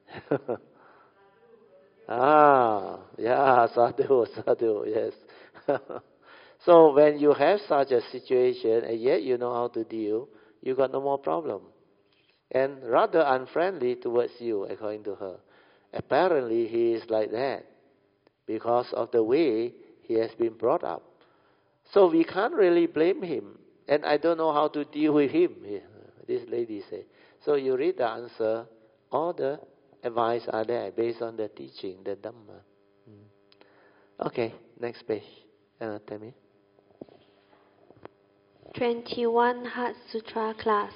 Sadhu, yes. So when you have such a situation and yet you know how to deal, you got no more problem. And rather unfriendly towards you, according to her. Apparently he is like that because of the way he has been brought up. So we can't really blame him. And I don't know how to deal with him, this lady said. So you read the answer, all the advice are there based on the teaching, the Dhamma. Okay, next page. Tell me. 21 Heart Sutra class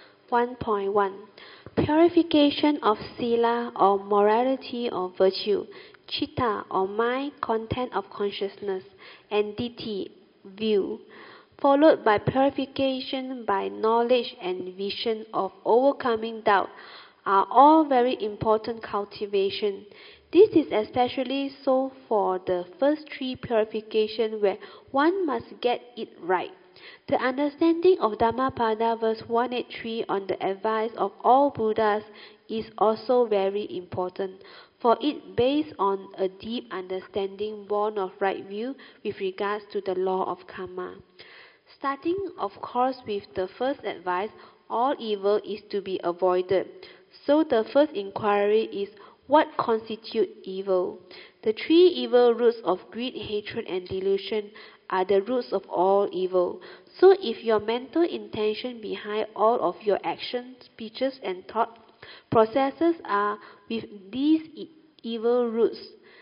1.1 Purification of Sila or morality or virtue, Chitta or mind, content of consciousness, and Ditti, view, followed by purification by knowledge and vision of overcoming doubt, are all very important cultivation. This is especially so for the first three purification where one must get it right. The understanding of Dhammapada verse 183 on the advice of all Buddhas is also very important, for it based on a deep understanding born of right view with regards to the law of karma. Starting, of course, with the first advice, all evil is to be avoided. So the first inquiry is, what constitutes evil? The three evil roots of greed, hatred, and delusion are the roots of all evil. So if your mental intention behind all of your actions, speeches, and thought processes are with these evil roots,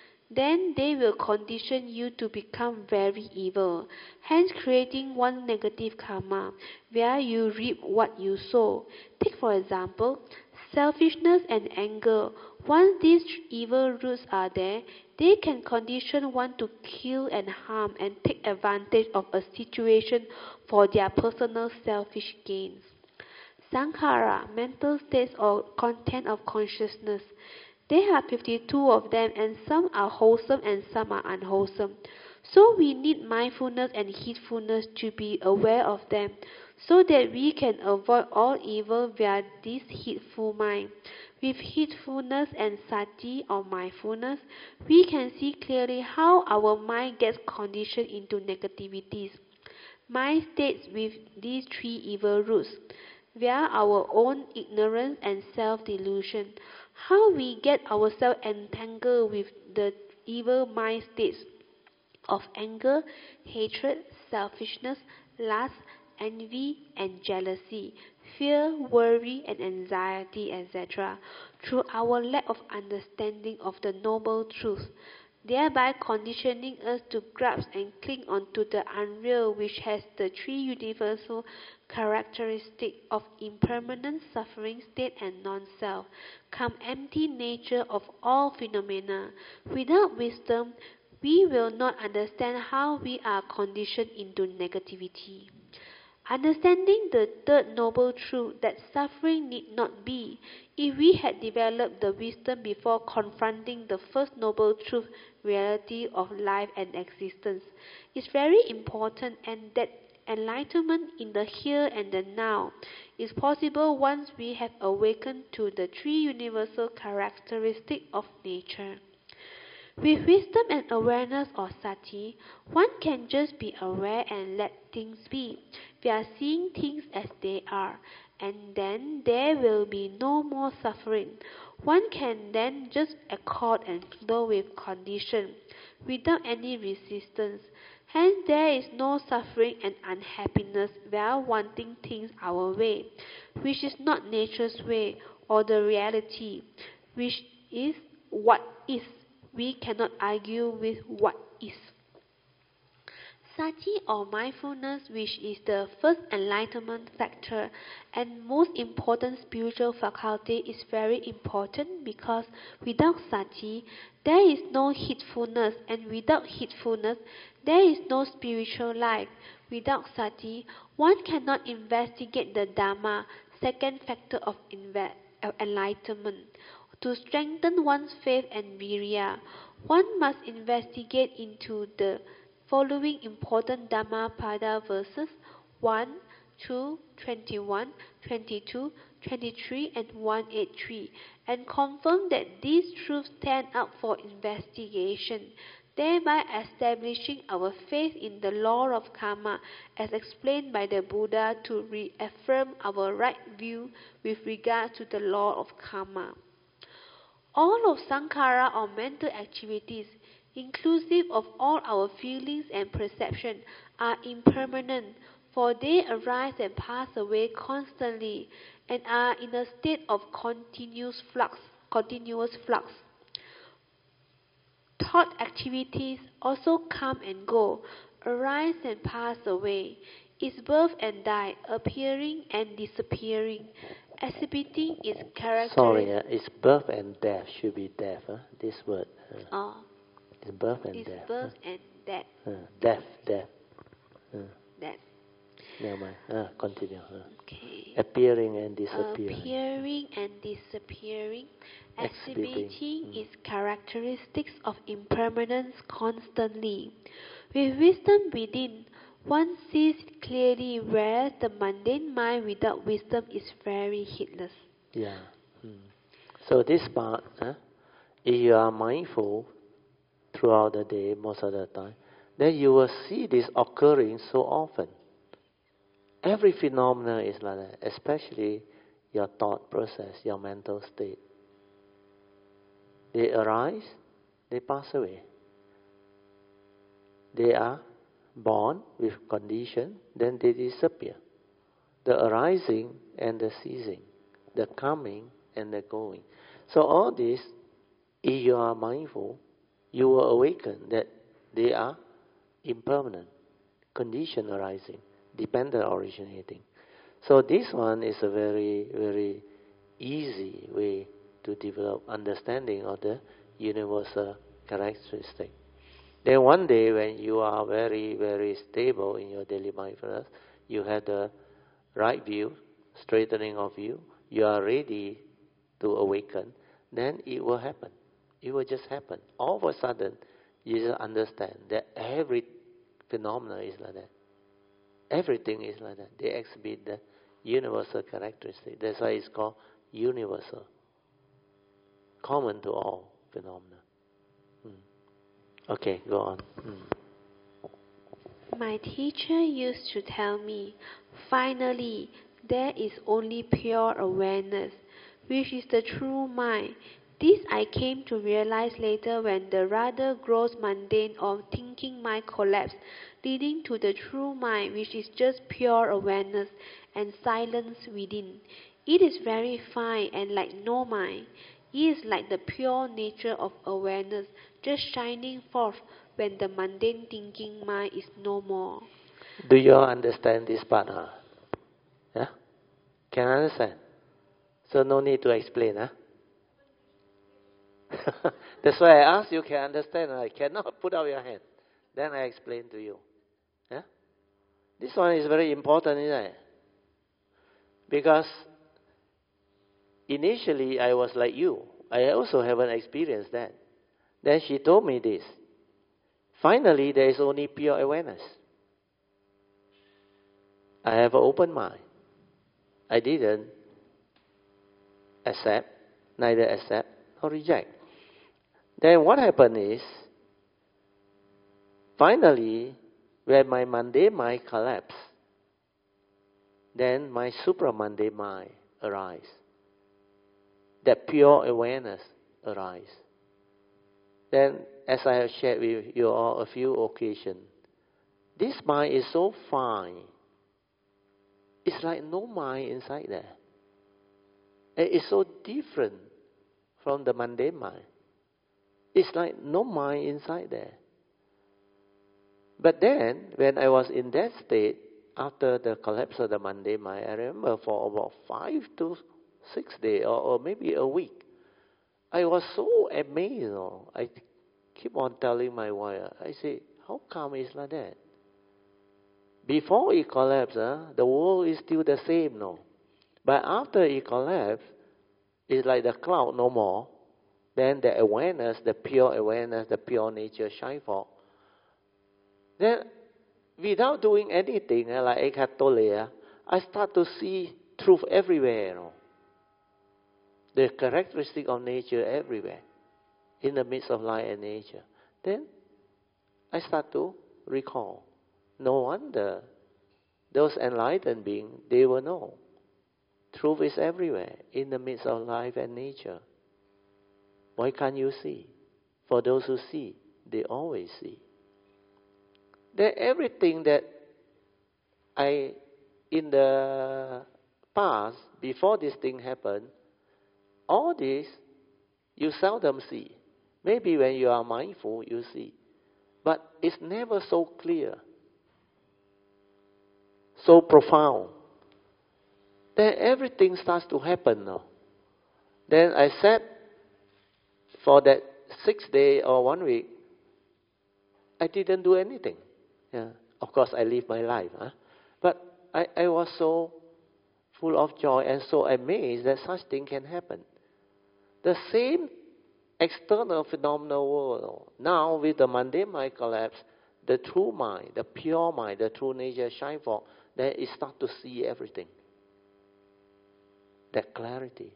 then they will condition you to become very evil, hence creating one negative karma, where you reap what you sow. Take for example, selfishness and anger. Once these evil roots are there, they can condition one to kill and harm and take advantage of a situation for their personal selfish gains. Sankhara, mental states or content of consciousness. There are 52 of them, and some are wholesome and some are unwholesome. So we need mindfulness and heedfulness to be aware of them, so that we can avoid all evil via this heedful mind. With heedfulness and sati or mindfulness, we can see clearly how our mind gets conditioned into negativities. Mind states with these three evil roots, via our own ignorance and self-delusion. How we get ourselves entangled with the evil mind states of anger, hatred, selfishness, lust, envy, and jealousy, fear, worry, and anxiety, etc., through our lack of understanding of the noble truth, thereby conditioning us to grasp and cling onto the unreal, which has the three universal characteristics of impermanent suffering state and non-self, come empty nature of all phenomena. Without wisdom, we will not understand how we are conditioned into negativity. Understanding the third noble truth that suffering need not be, if we had developed the wisdom before confronting the first noble truth, reality of life and existence, is very important, and that enlightenment in the here and the now is possible once we have awakened to the three universal characteristics of nature. With wisdom and awareness or sati, one can just be aware and let things be. We are seeing things as they are, and then there will be no more suffering. One can then just accord and flow with condition, without any resistance. Hence there is no suffering and unhappiness while wanting things our way, which is not nature's way or the reality, which is what is. We cannot argue with what is. Sati or mindfulness, which is the first enlightenment factor and most important spiritual faculty, is very important because without sati, there is no heedfulness, and without heedfulness, there is no spiritual life. Without sati, one cannot investigate the Dhamma, second factor of enlightenment. To strengthen one's faith and virya, one must investigate into the following important Dhammapada verses 1, 2, 21, 22, 23, and 183, and confirm that these truths stand up for investigation, thereby establishing our faith in the law of karma as explained by the Buddha to reaffirm our right view with regard to the law of karma. All of sankhara or mental activities, inclusive of all our feelings and perception, are impermanent, for they arise and pass away constantly and are in a state of continuous flux. Thought activities also come and go, arise and pass away, its birth and die, appearing and disappearing, exhibiting its characteristics. Sorry, it's birth and death. Should be death. This word. It's birth and It's death. birth and death. Death. Death. Never mind. Continue. Okay. Appearing and disappearing. Appearing and disappearing, exhibiting Exhibiting. its characteristics of impermanence constantly. With wisdom within, one sees clearly, whereas the mundane mind without wisdom is very heedless. Yeah. So this part, if you are mindful throughout the day, most of the time, then you will see this occurring so often. Every phenomenon is like that, especially your thought process, your mental state. They arise, they pass away. They are born with condition, then they disappear. The arising and the ceasing, the coming and the going. So all this, if you are mindful, you will awaken that they are impermanent, condition arising, dependent originating. So this one is a very, very easy way to develop understanding of the universal characteristic. Then one day when you are very, very stable in your daily mindfulness, you have the right view, straightening of view, you are ready to awaken, then it will happen. It will just happen. All of a sudden, you just understand that every phenomenon is like that. Everything is like that. They exhibit the universal characteristic. That's why it's called universal. Common to all phenomena. Okay, go on. My teacher used to tell me, finally, there is only pure awareness, which is the true mind. This I came to realize later when the rather gross mundane or thinking mind collapsed, leading to the true mind, which is just pure awareness and silence within. It is very fine and like no mind. It is like the pure nature of awareness, just shining forth when the mundane thinking mind is no more. Do you all understand this part? Yeah? Can I understand? So no need to explain, That's why I asked you, can understand? I cannot put out your hand. Then I explain to you. Yeah? This one is very important, isn't it? Because initially I was like you. I also haven't experienced that. Then she told me this. Finally, there is only pure awareness. I have an open mind. I didn't accept, neither accept nor reject. Then what happened is, finally, when my mundane mind collapsed, then my supramundane mind arises. That pure awareness arises. Then, as I have shared with you all a few occasions, this mind is so fine. It's like no mind inside there. It is so different from the mundane mind. It's like no mind inside there. But then, when I was in that state, after the collapse of the mundane mind, I remember for about 5 to 6 days, or maybe a week, I was so amazed. I keep on telling my wife, I say, how come it's like that? Before it collapsed, the world is still the same, no? But after it collapsed, it's like the cloud no more. Then the awareness, the pure nature shine forth. Then, without doing anything, like Eckhart Tolle, I start to see truth everywhere. The characteristic of nature everywhere, in the midst of life and nature. Then, I start to recall. No wonder those enlightened beings, they will know. Truth is everywhere, in the midst of life and nature. Why can't you see? For those who see, they always see. That everything that in the past, before this thing happened, all this you seldom see. Maybe when you are mindful, you see. But it's never so clear, so profound. Then everything starts to happen now. Then I sat for that 6 days or 1 week, I didn't do anything. Yeah. Of course, I live my life. But I was so full of joy and so amazed that such thing can happen. The same external phenomenal world, now with the mundane mind collapse, the true mind, the pure mind, the true nature shine forth, then it start to see everything. That clarity.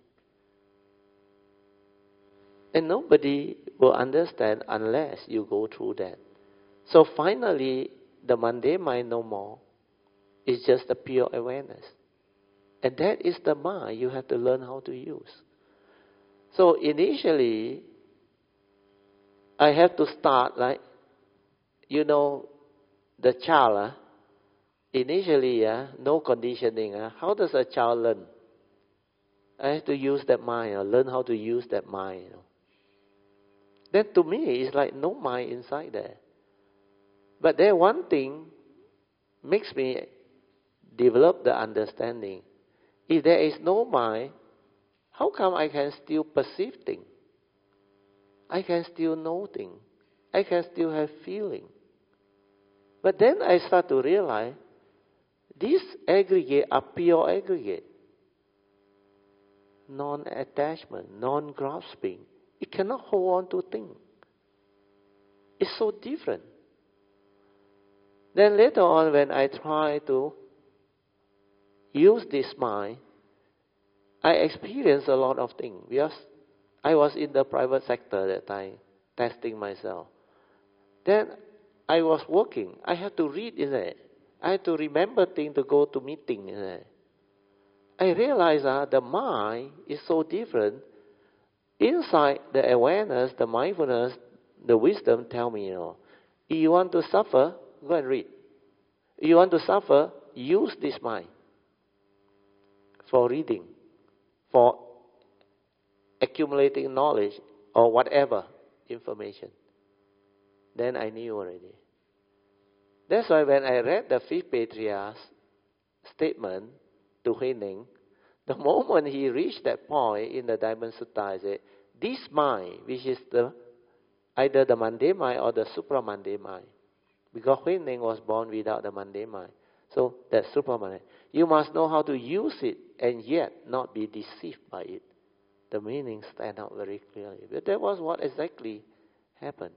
And nobody will understand unless you go through that. So finally, the mundane mind no more. It's just a pure awareness. And that is the mind you have to learn how to use. So initially, I have to start like, the child, initially, no conditioning. How does a child learn? I have to use that mind, learn how to use that mind. Then to me, it's like no mind inside there. But there one thing makes me develop the understanding. If there is no mind, how come I can still perceive things? I can still know things. I can still have feeling. But then I start to realize these aggregate are pure aggregate. Non-attachment, non-grasping. It cannot hold on to things. It's so different. Then later on when I try to use this mind, I experienced a lot of things. Because I was in the private sector that time, testing myself. Then I was working. I had to read in there. I had to remember things to go to meeting in there. I realized the mind is so different. Inside the awareness, the mindfulness, the wisdom tell me, if you want to suffer, go and read. If you want to suffer, use this mind for reading, for accumulating knowledge or whatever information. Then I knew already. That's why when I read the Fifth Patriarch's statement to Huineng, the moment he reached that point in the Diamond Sutta, I said, this mind, which is either the mundane mind or the supramundane mind, because Huineng was born without the mundane mind. So that's supramundane. You must know how to use it and yet not be deceived by it. The meaning stand out very clearly. But that was what exactly happened.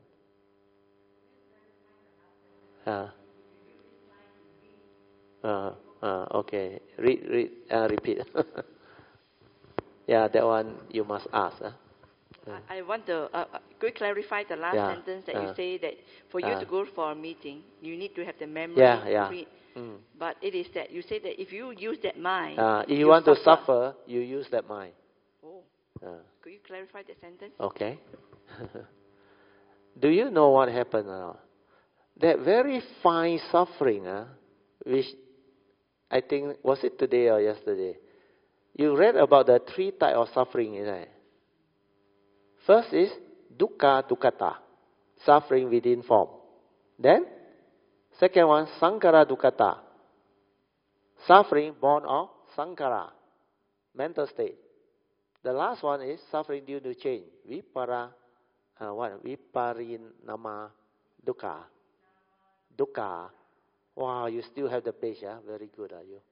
Okay. Repeat. Yeah, that one you must ask. I want to could you clarify the last sentence that you say that for you to go for a meeting, you need to have the memory. But it is that you say that if you use that mind, if you want to suffer, you use that mind. Oh. Could you clarify the sentence? Okay. Do you know what happened now? That very fine suffering, which I think, was it today or yesterday? You read about the 3 types of suffering, isn't it? First is dukkha dukkata, suffering within form. Then, second one, sankhara dukkata, suffering born of sankhara, mental state. The last one is suffering due to change, viparinama dukkha. Dukkha. Wow, you still have the page, Very good, are you?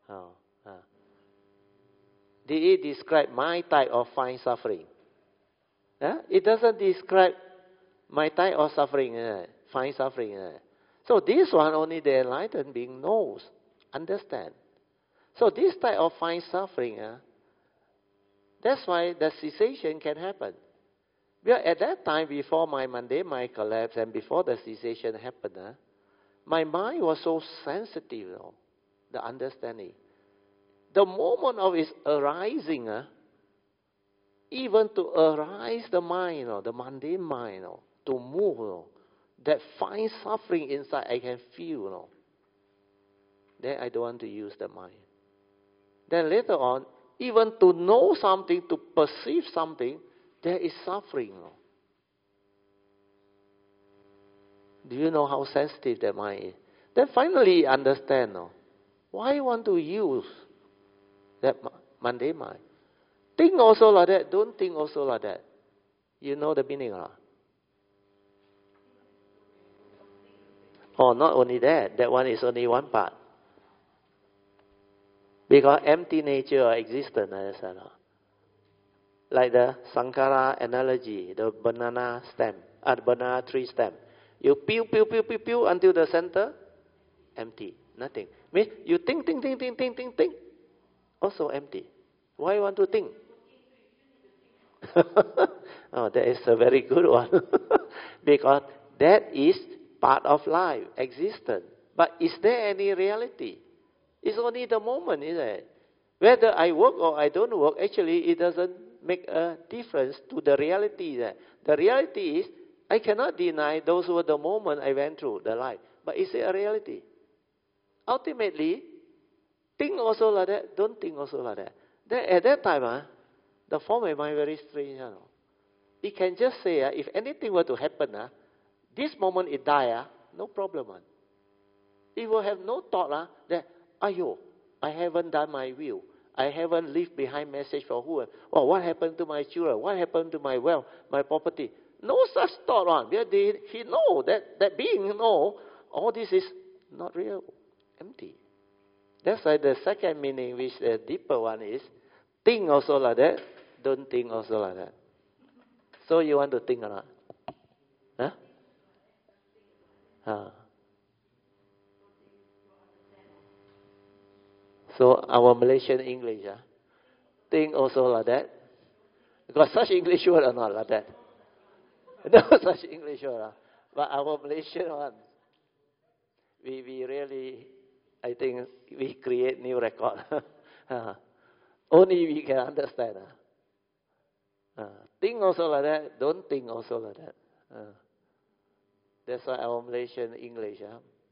Did it describe my type of fine suffering? It doesn't describe my type of suffering, fine suffering. So this one only the enlightened being knows, understand. So this type of fine suffering, that's why the cessation can happen. Because at that time, before my mundane mind collapsed and before the cessation happened, my mind was so sensitive, the understanding. The moment of its arising, even to arise the mind, the mundane mind, to move, that fine suffering inside I can feel, then I don't want to use the mind. Then later on, even to know something, to perceive something, there is suffering. Do you know how sensitive the mind is? Then finally understand, why you want to use that mundane mind? Think also like that, don't think also like that. You know the meaning, or not? Oh, not only that. That one is only one part. Because empty nature or existence, like the Sankara analogy, the banana stem, the banana tree stem. You peel until the center, empty, nothing. Means you think, also empty. Why you want to think? Oh, that is a very good one. Because that is part of life, existence. But is there any reality? It's only the moment, isn't it? Whether I work or I don't work, actually it doesn't make a difference to the reality. The reality is, I cannot deny those were the moment I went through the life. But is it a reality? Ultimately, think also like that, don't think also like that. Then at that time, the form of mind very strange. It can just say, if anything were to happen, this moment it die, no problem. It will have no thought that, ayo, I haven't done my will. I haven't left behind message for who. Oh, what happened to my children? What happened to my wealth, my property? No such thought. He know, that being know, all this is not real, empty. That's why the second meaning, which the deeper one is, think also like that, don't think also like that. So you want to think or not? So our Malaysian English, think also like that. Because such English word are not like that. No such English word. But our Malaysian one, we really, I think, we create new record. Only we can understand. Think also like that, don't think also like that. That's why our Malaysian English.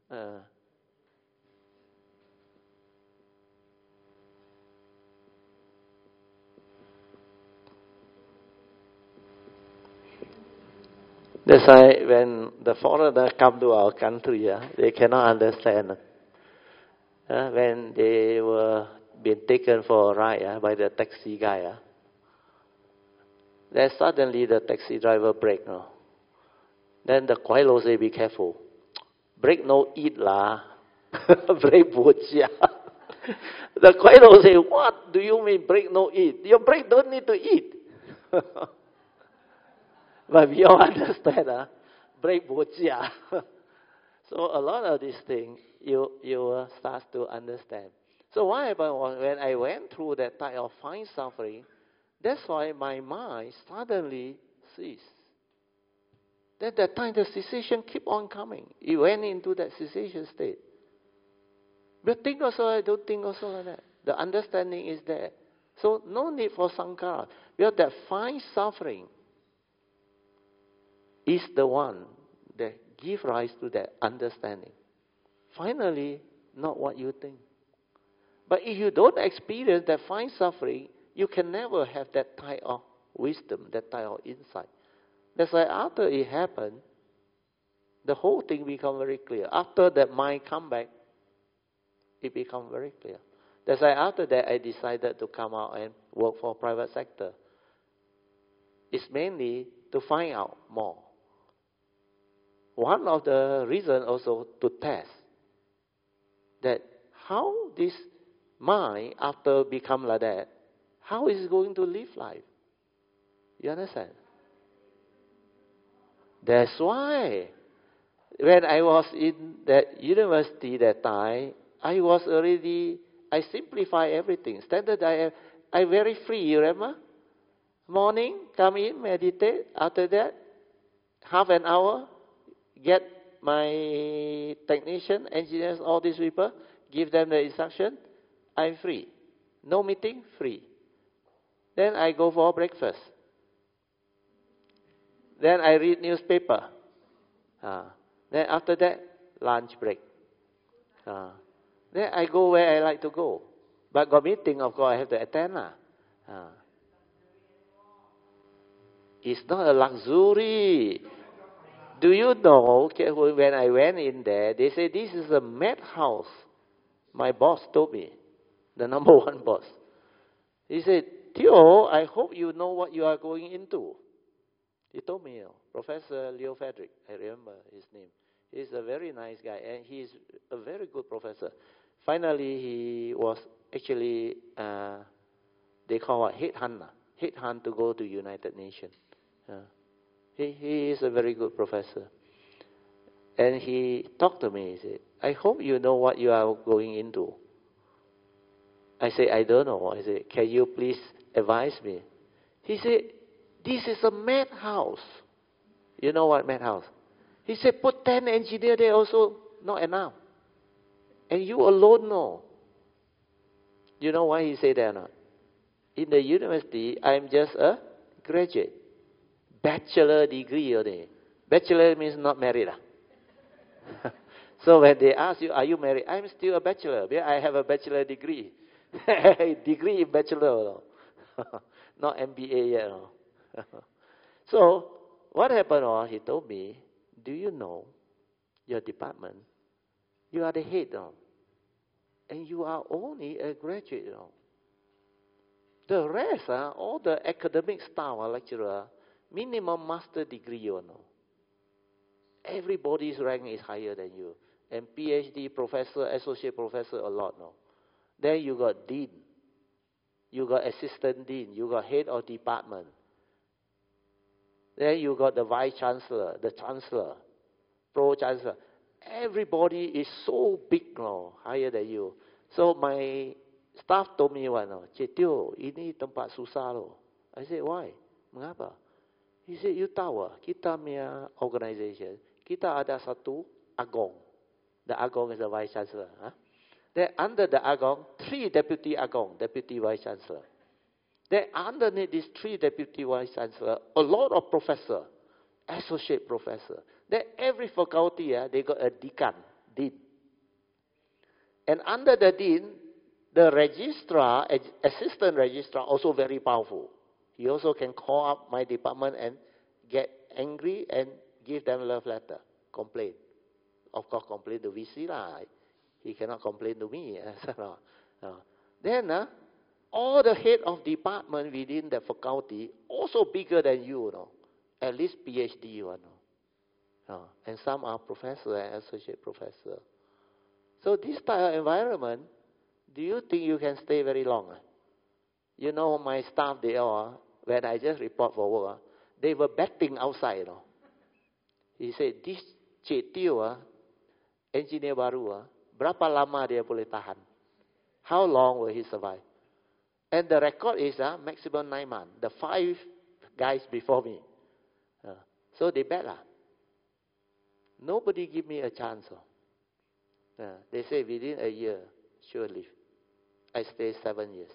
That's why when the foreigner come to our country, they cannot understand. When they were being taken for a ride by the taxi guy, then suddenly the taxi driver brake. Then the Kuai Lo say, be careful. Brake no eat lah. Brake bo jia. The Kuai Lo say, what do you mean brake no eat? Your brake don't need to eat. But we all understand, brake bo jia. So a lot of these things, you start to understand. So what happened was, when I went through that type of fine suffering, that's why my mind suddenly ceased. At that time, the cessation keep on coming. It went into that cessation state. But think also, I don't think also like that. The understanding is there. So no need for sankhara. Because that fine suffering is the one that gives rise to that understanding. Finally, not what you think. But if you don't experience that fine suffering, you can never have that type of wisdom, that type of insight. That's why after it happened, the whole thing becomes very clear. After that mind come back, it becomes very clear. That's why after that I decided to come out and work for private sector. It's mainly to find out more. One of the reasons also to test that how this mind, after become like that, how is it going to live life? You understand? That's why when I was in that university that time, I simplify everything. Standard I very free, you remember? Morning, come in, meditate. After that, half an hour, get my technician, engineers, all these people, give them the instruction. I'm free. No meeting, free. Then I go for breakfast. Then I read newspaper. Then after that, lunch break. Then I go where I like to go. But got meeting, of course, I have to attend. It's not a luxury. Do you know, when I went in there, they said, this is a madhouse. My boss told me, the number one boss. He said, Theo, I hope you know what you are going into. He told me, Professor Leo Frederick, I remember his name. He's a very nice guy, and he's a very good professor. Finally, he was actually, they call it headhunt to go to United Nations. He is a very good professor. And he talked to me, he said, I hope you know what you are going into. I said, I don't know. I said, can you please advise me? He said, this is a madhouse. You know what madhouse? He said, put 10 engineers there also, not enough. And you alone know. You know why he said that or not? In the university, I'm just a graduate. Bachelor degree only. Bachelor means not married. So when they ask you, are you married? I'm still a bachelor. I have a bachelor degree. Degree in bachelor. Not MBA yet. So what happened was, he told me, do you know your department? You are the head. And you are only a graduate. The rest, all the academic staff, lecturer, minimum master degree. Everybody's rank is higher than you. And PhD, professor, associate professor, a lot. Then you got dean. You got assistant dean. You got head of department. Then you got the vice chancellor, the chancellor, pro chancellor. Everybody is so big, higher than you. So my staff told me, Tio, ini tempat susah loh. I said, why? Mengapa? He said, you tahu, kita punya organization, kita ada satu agong. The agong is the vice chancellor. Then under the agong, 3 deputy agong, deputy vice chancellor. Then underneath these 3 deputy vice chancellor, a lot of professor, associate professor. Then every faculty, they got a dean. And under the dean, the registrar, assistant registrar, also very powerful. He also can call up my department and get angry and give them love letter, complain. Of course, complain to VC lah. He cannot complain to me. Then, all the head of department within the faculty also bigger than you, at least PhD one. And some are professor and associate professor. So this type of environment, do you think you can stay very long? You know, my staff, they all, when I just report for work, they were betting outside. He said, this Cik Teo, engineer baru, berapa lama dia boleh tahan? How long will he survive? And the record is maximum 9 months. The 5 guys before me. So they bet. Nobody give me a chance. They say within a year, sure leave. I stay 7 years.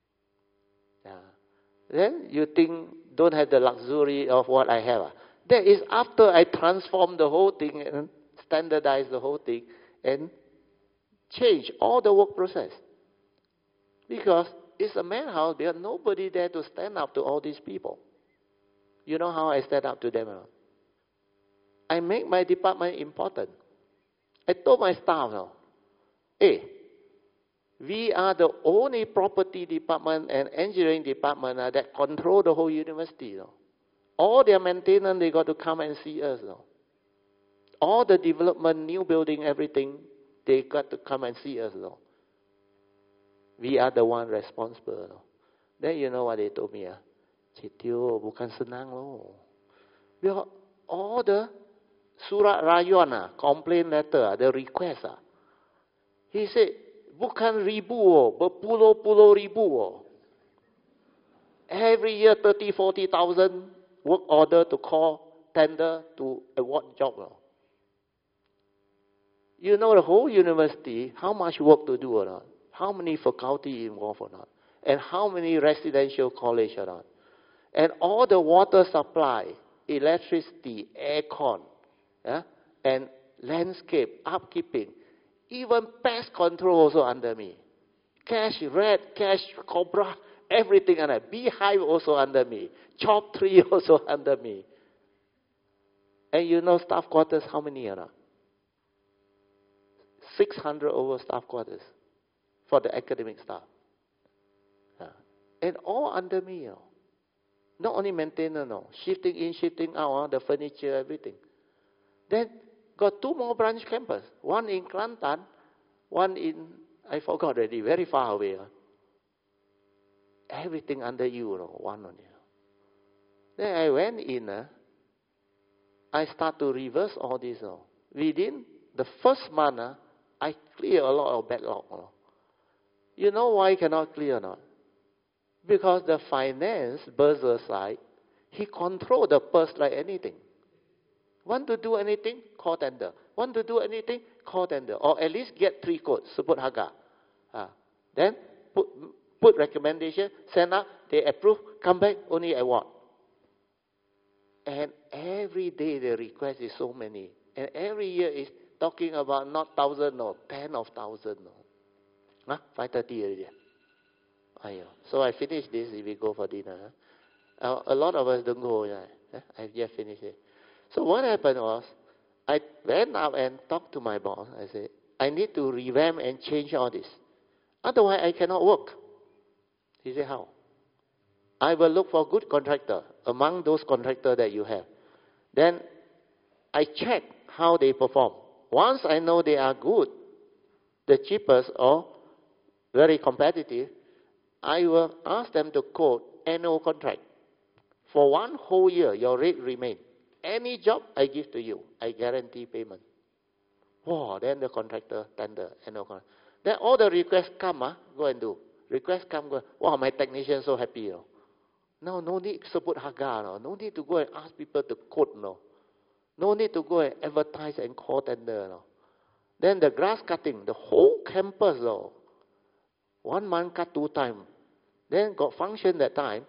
Then you think don't have the luxury of what I have. That is after I transform the whole thing and standardize the whole thing and change all the work process. Because it's a madhouse. There's nobody there to stand up to all these people. You know how I stand up to them? I make my department important. I told my staff, hey, we are the only property department and engineering department that control the whole university. All their maintenance, they got to come and see us. All the development, new building, everything, they got to come and see us. We are the one responsible. Then you know what they told me? Cik Teo, bukan senang loh. Because all the surat rayuan, complaint letter, the request. He said, bukan ribu, berpuluh-puluh ribu. Every year 30,000-40,000 work order to call tender to award job. You know the whole university, how much work to do or not? How many faculty involved or not? And how many residential college or not? And all the water supply, electricity, aircon, and landscape, upkeeping, even pest control also under me. Cash rat, cash cobra, everything under. Beehive also under me. Chop tree also under me. And you know staff quarters, how many are there? 600 over staff quarters for the academic staff. And all under me. Not only maintenance, shifting in, shifting out, the furniture, everything. Then got 2 more branch campus. One in Kelantan, one in, I forgot already, very far away. Everything under you, one on you. Then I went in, I start to reverse all this. Within the first month, I clear a lot of backlog. You know why I cannot clear or not? Because the finance buzzer side, he control the purse like anything. Want to do anything? Call tender. Want to do anything? Call tender. Or at least get 3 quotes, sebut harga. Then put recommendation, send up, they approve, come back, only award. And every day the request is so many. And every year is talking about not 1,000, 10 of 1,000. 5:30 already. So I finish this if we go for dinner. A lot of us don't go. I've just finished it. So what happened was, I went up and talked to my boss. I said, I need to revamp and change all this. Otherwise, I cannot work. He said, how? I will look for good contractor among those contractors that you have. Then I check how they perform. Once I know they are good, the cheapest or very competitive, I will ask them to quote annual contract. For 1 whole year, your rate remain. Any job I give to you, I guarantee payment. Wow, then the contractor tender annual contract. Then all the requests come, go and do. Requests come, go. Wow, my technician so happy. Now, no need to put harga. No need to go and ask people to quote. No need to go and advertise and call tender. Then the grass cutting, the whole campus. 1 month cut 2 times. Then got function that time.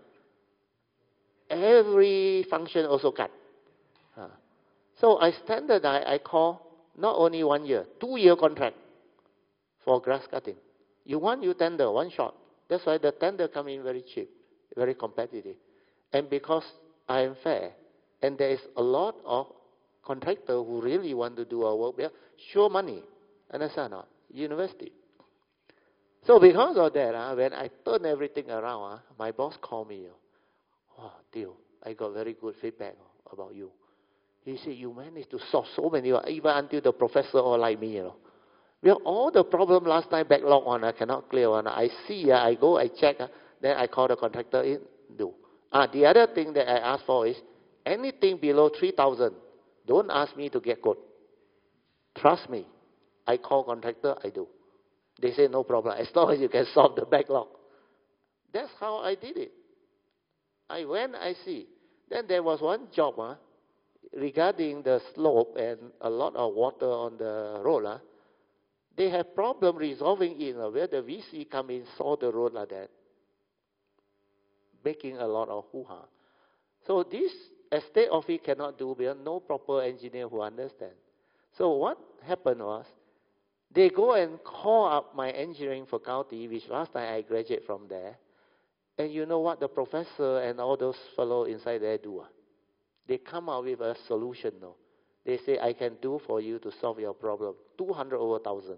Every function also cut. So I standardize, I call not only 1 year, 2-year contract for grass cutting. You want, you tender, 1 shot. That's why the tender come in very cheap, very competitive. And because I am fair, and there is a lot of contractors who really want to do our work, show money. Understand? University. So because of that, when I turn everything around, my boss called me. Oh, Theo, I got very good feedback about you. He said, you managed to solve so many, even until the professor all like me. Well, all the problem last time backlog on, I cannot clear one. I see, I go, I check, then I call the contractor in, do. The other thing that I ask for is, anything below 3,000, don't ask me to get quote. Trust me. I call contractor, I do. They say, no problem, as long as you can solve the backlog. That's how I did it. I went, I see. Then there was one job regarding the slope and a lot of water on the road. They have problem resolving it where the VC come in, saw the road like that, making a lot of hoo-ha. So this estate office cannot do because no proper engineer who understand. So what happened was, they go and call up my engineering faculty, which last time I graduated from there. And you know what the professor and all those fellows inside there do? They come up with a solution. They say, I can do for you to solve your problem. 200 over 1,000.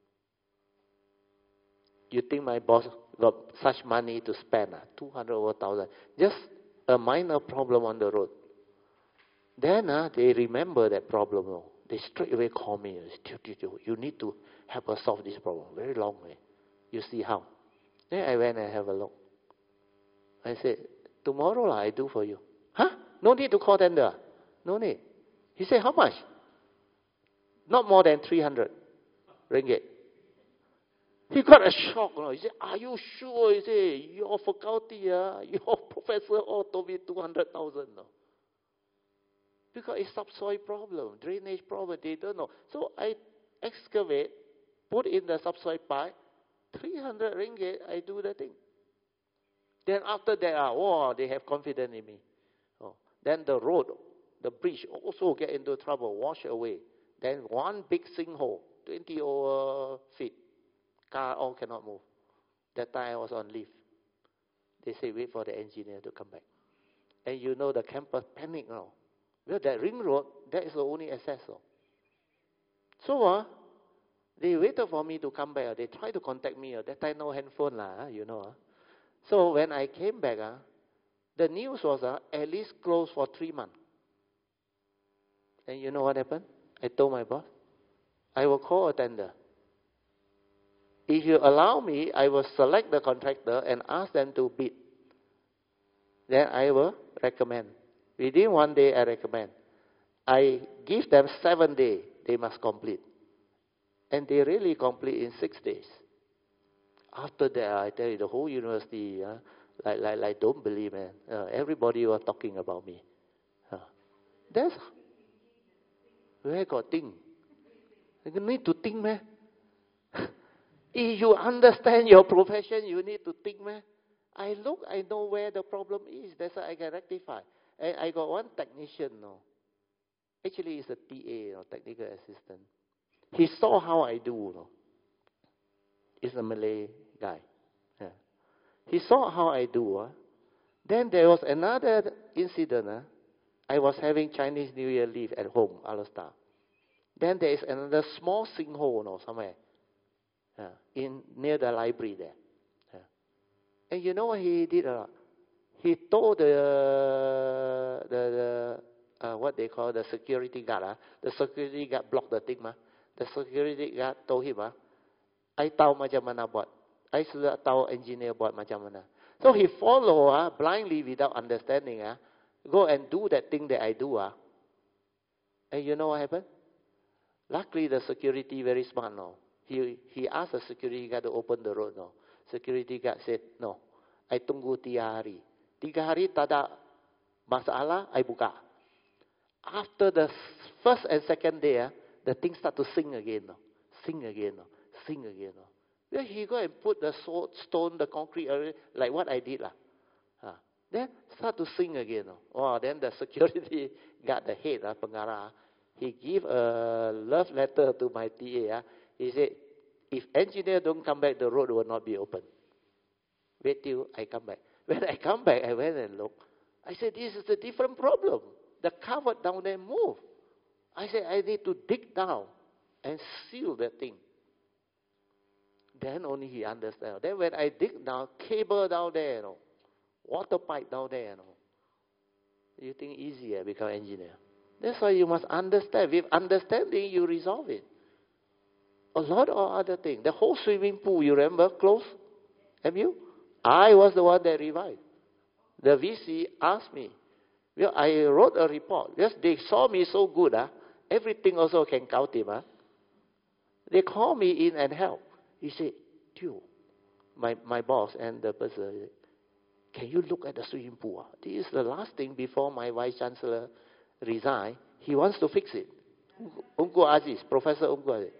You think my boss got such money to spend? 200 over 1,000. Just a minor problem on the road. Then they remember that problem. They straight away call me. You need to help us solve this problem. Very long way. You see how? Then I went and have a look. I said, tomorrow I do for you. Huh? No need to call tender. No need. He said, how much? Not more than 300 ringgit. He got a shock. He said, are you sure? He said, your faculty, your professor all told me 200,000. Because it's subsoil problem, drainage problem, they don't know. So I excavate, put in the subsoil pipe, 300 ringgit, I do the thing. Then after that, they have confidence in me. Then the road, the bridge also get into trouble, wash away. Then one big sinkhole, 20 over feet. Car all cannot move. That time I was on leave. They say, wait for the engineer to come back. And you know the campus panic now. Well, that ring road, that is the only access. So, they waited for me to come back. They tried to contact me. That time no handphone, you know. So when I came back, the news was at least closed for 3 months. And you know what happened? I told my boss, I will call a tender. If you allow me, I will select the contractor and ask them to bid. Then I will recommend. Within 1 day, I recommend. I give them 7 days. They must complete. And they really complete in 6 days. After that, I tell you, the whole university, like don't believe, man. Everybody was talking about me. That's where I got think. You need to think, man. If you understand your profession, you need to think, man. I know where the problem is. That's why I can rectify. And I got one technician, actually he's a TA, technical assistant. He saw how I do, He's a Malay guy. Yeah. He saw how I do. Then there was another incident. I was having Chinese New Year leave at home, Alostar. Then there is another small sinkhole, somewhere. Near the library there. And you know what he did? He told the what they call the security guard. The security guard blocked the thing. The security guard told him, I tahu macam mana buat. I sudah tahu engineer buat macam mana. So he follow blindly without understanding. Go and do that thing that I do. And you know what happened? Luckily the security very smart now. He asked the security guard to open the road. Security guard said, no, I tunggu 3 hari. 3 hari tak ada masalah, I buka. After the first and second day, the thing start to sing again. Sing again. Sing again. Then he go and put the stone, the concrete, like what I did. Then start to sing again. Then the security guard, the head, pengarah, he give a love letter to my TA. He said, if engineer don't come back, the road will not be open. Wait till I come back. When I come back, I went and looked. I said, this is a different problem. The cover down there moved. I said, I need to dig down and seal that thing. Then only he understand. Then when I dig down, cable down there, water pipe down there, you think easier become engineer. That's why you must understand. With understanding, you resolve it. A lot of other things. The whole swimming pool, you remember, closed? Have you? I was the one that revived. The VC asked me. Well, I wrote a report. Yes, they saw me so good. Everything also can count him. They called me in and help. He said, Teo, my boss and the person, can you look at the swimming pool? This is the last thing before my vice chancellor resigned. He wants to fix it. Uncle Aziz, Professor Uncle Aziz.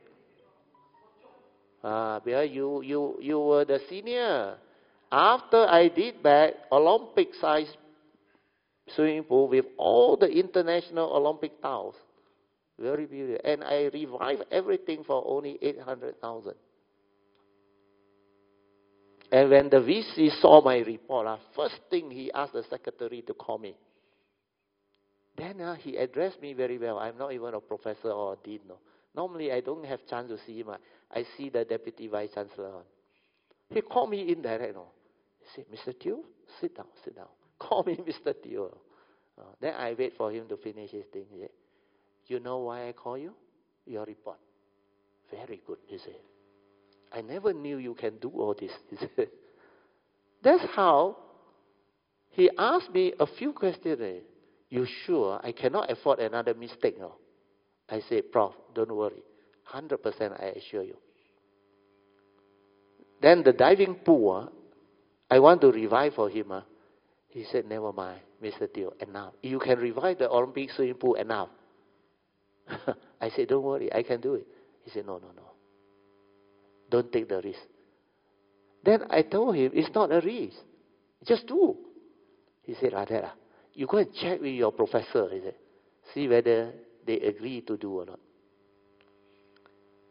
Because you were the senior. After I did back Olympic-sized swimming pool with all the international Olympic tiles, very beautiful, and I revived everything for only 800,000. And when the VC saw my report, first thing he asked the secretary to call me. Then he addressed me very well. I'm not even a professor or a dean. Normally, I don't have chance to see him. I see the deputy vice chancellor. He called me in direct. He said, Mr. Teo, sit down. Call me Mr. Teo. Then I wait for him to finish his thing. He said, you know why I call you? Your report. Very good, he said. I never knew you can do all this. He said. That's how he asked me a few questions. You sure I cannot afford another mistake? No. I said, Prof, don't worry. 100% I assure you. Then the diving pool, I want to revive for him. He said, never mind, Mr. Teo, enough. You can revive the Olympic swimming pool enough. I said, don't worry, I can do it. He said, no. Don't take the risk. Then I told him, it's not a risk. Just do. He said, Radha, you go and check with your professor. He said, see whether they agree to do or not.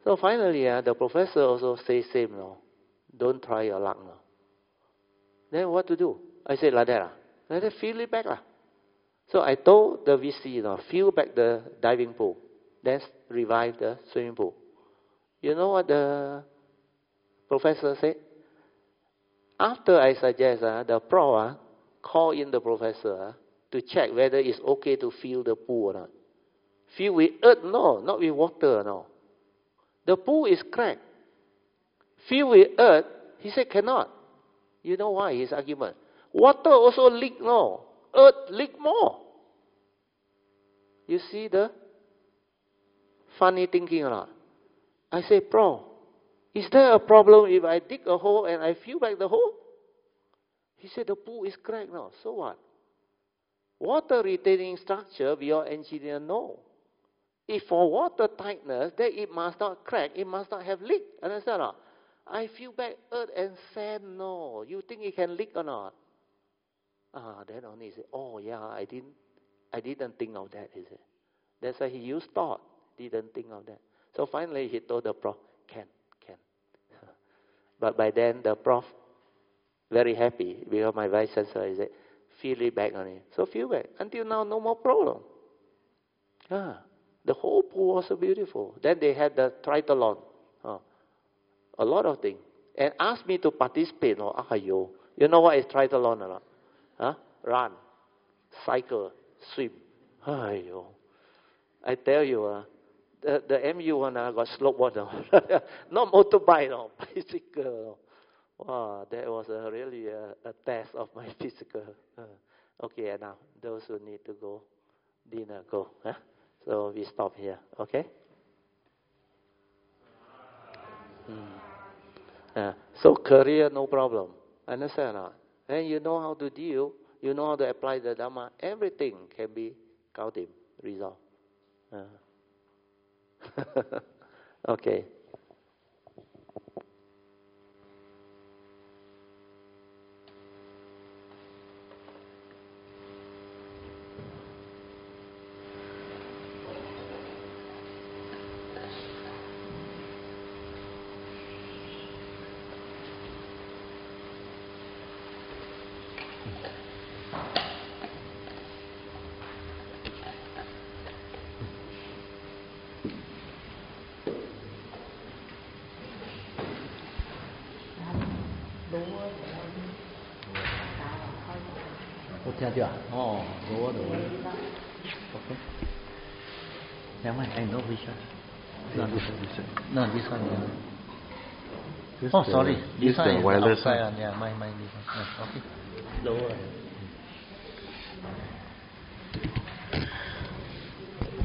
So finally, the professor also say same, no. Don't try your luck, no. Then what to do? I said like that, Let it feel it back, So I told the VC, fill back the diving pool, then revive the swimming pool. You know what the professor said? After I suggest, the prof call in the professor to check whether it's okay to fill the pool or not. Fill with earth? No, not with water, no. The pool is cracked. Fill with earth? He said cannot. You know why? His argument. Water also leak, no. Earth leak more. You see the funny thinking or not? I say, Prof, is there a problem if I dig a hole and I fill back the hole? He said, the pool is cracked now. So what? Water retaining structure, we all engineer know. If for water tightness, then it must not crack, it must not have leak. Understand or not? I fill back earth and sand, no. You think it can leak or not? Then only he said, oh yeah, I didn't think of that, he said. That's why he used thought, didn't think of that. So finally he told the prof, can. But by then the prof, very happy, because my vice chancellor, he said, fill it back on it. So fill back. Until now, no more problem. The whole pool was so beautiful. Then they had the triathlon. A lot of things. And asked me to participate. You know what is triathlon or not? Run, cycle, swim. I tell you, the MU one got slope one. Not motorbike, no, bicycle. Wow, that was really a test of my physical. Okay, now those who need to go dinner, go. So we stop here, okay? So career, no problem. Understand or not? And you know how to deal, you know how to apply the Dhamma, everything can be counted, resolved. Okay. Okay. Never mind, I know which one. Not this one. No, this one. Yeah. Sorry. This one is outside. Yeah, my this one. Yeah, okay. Lower.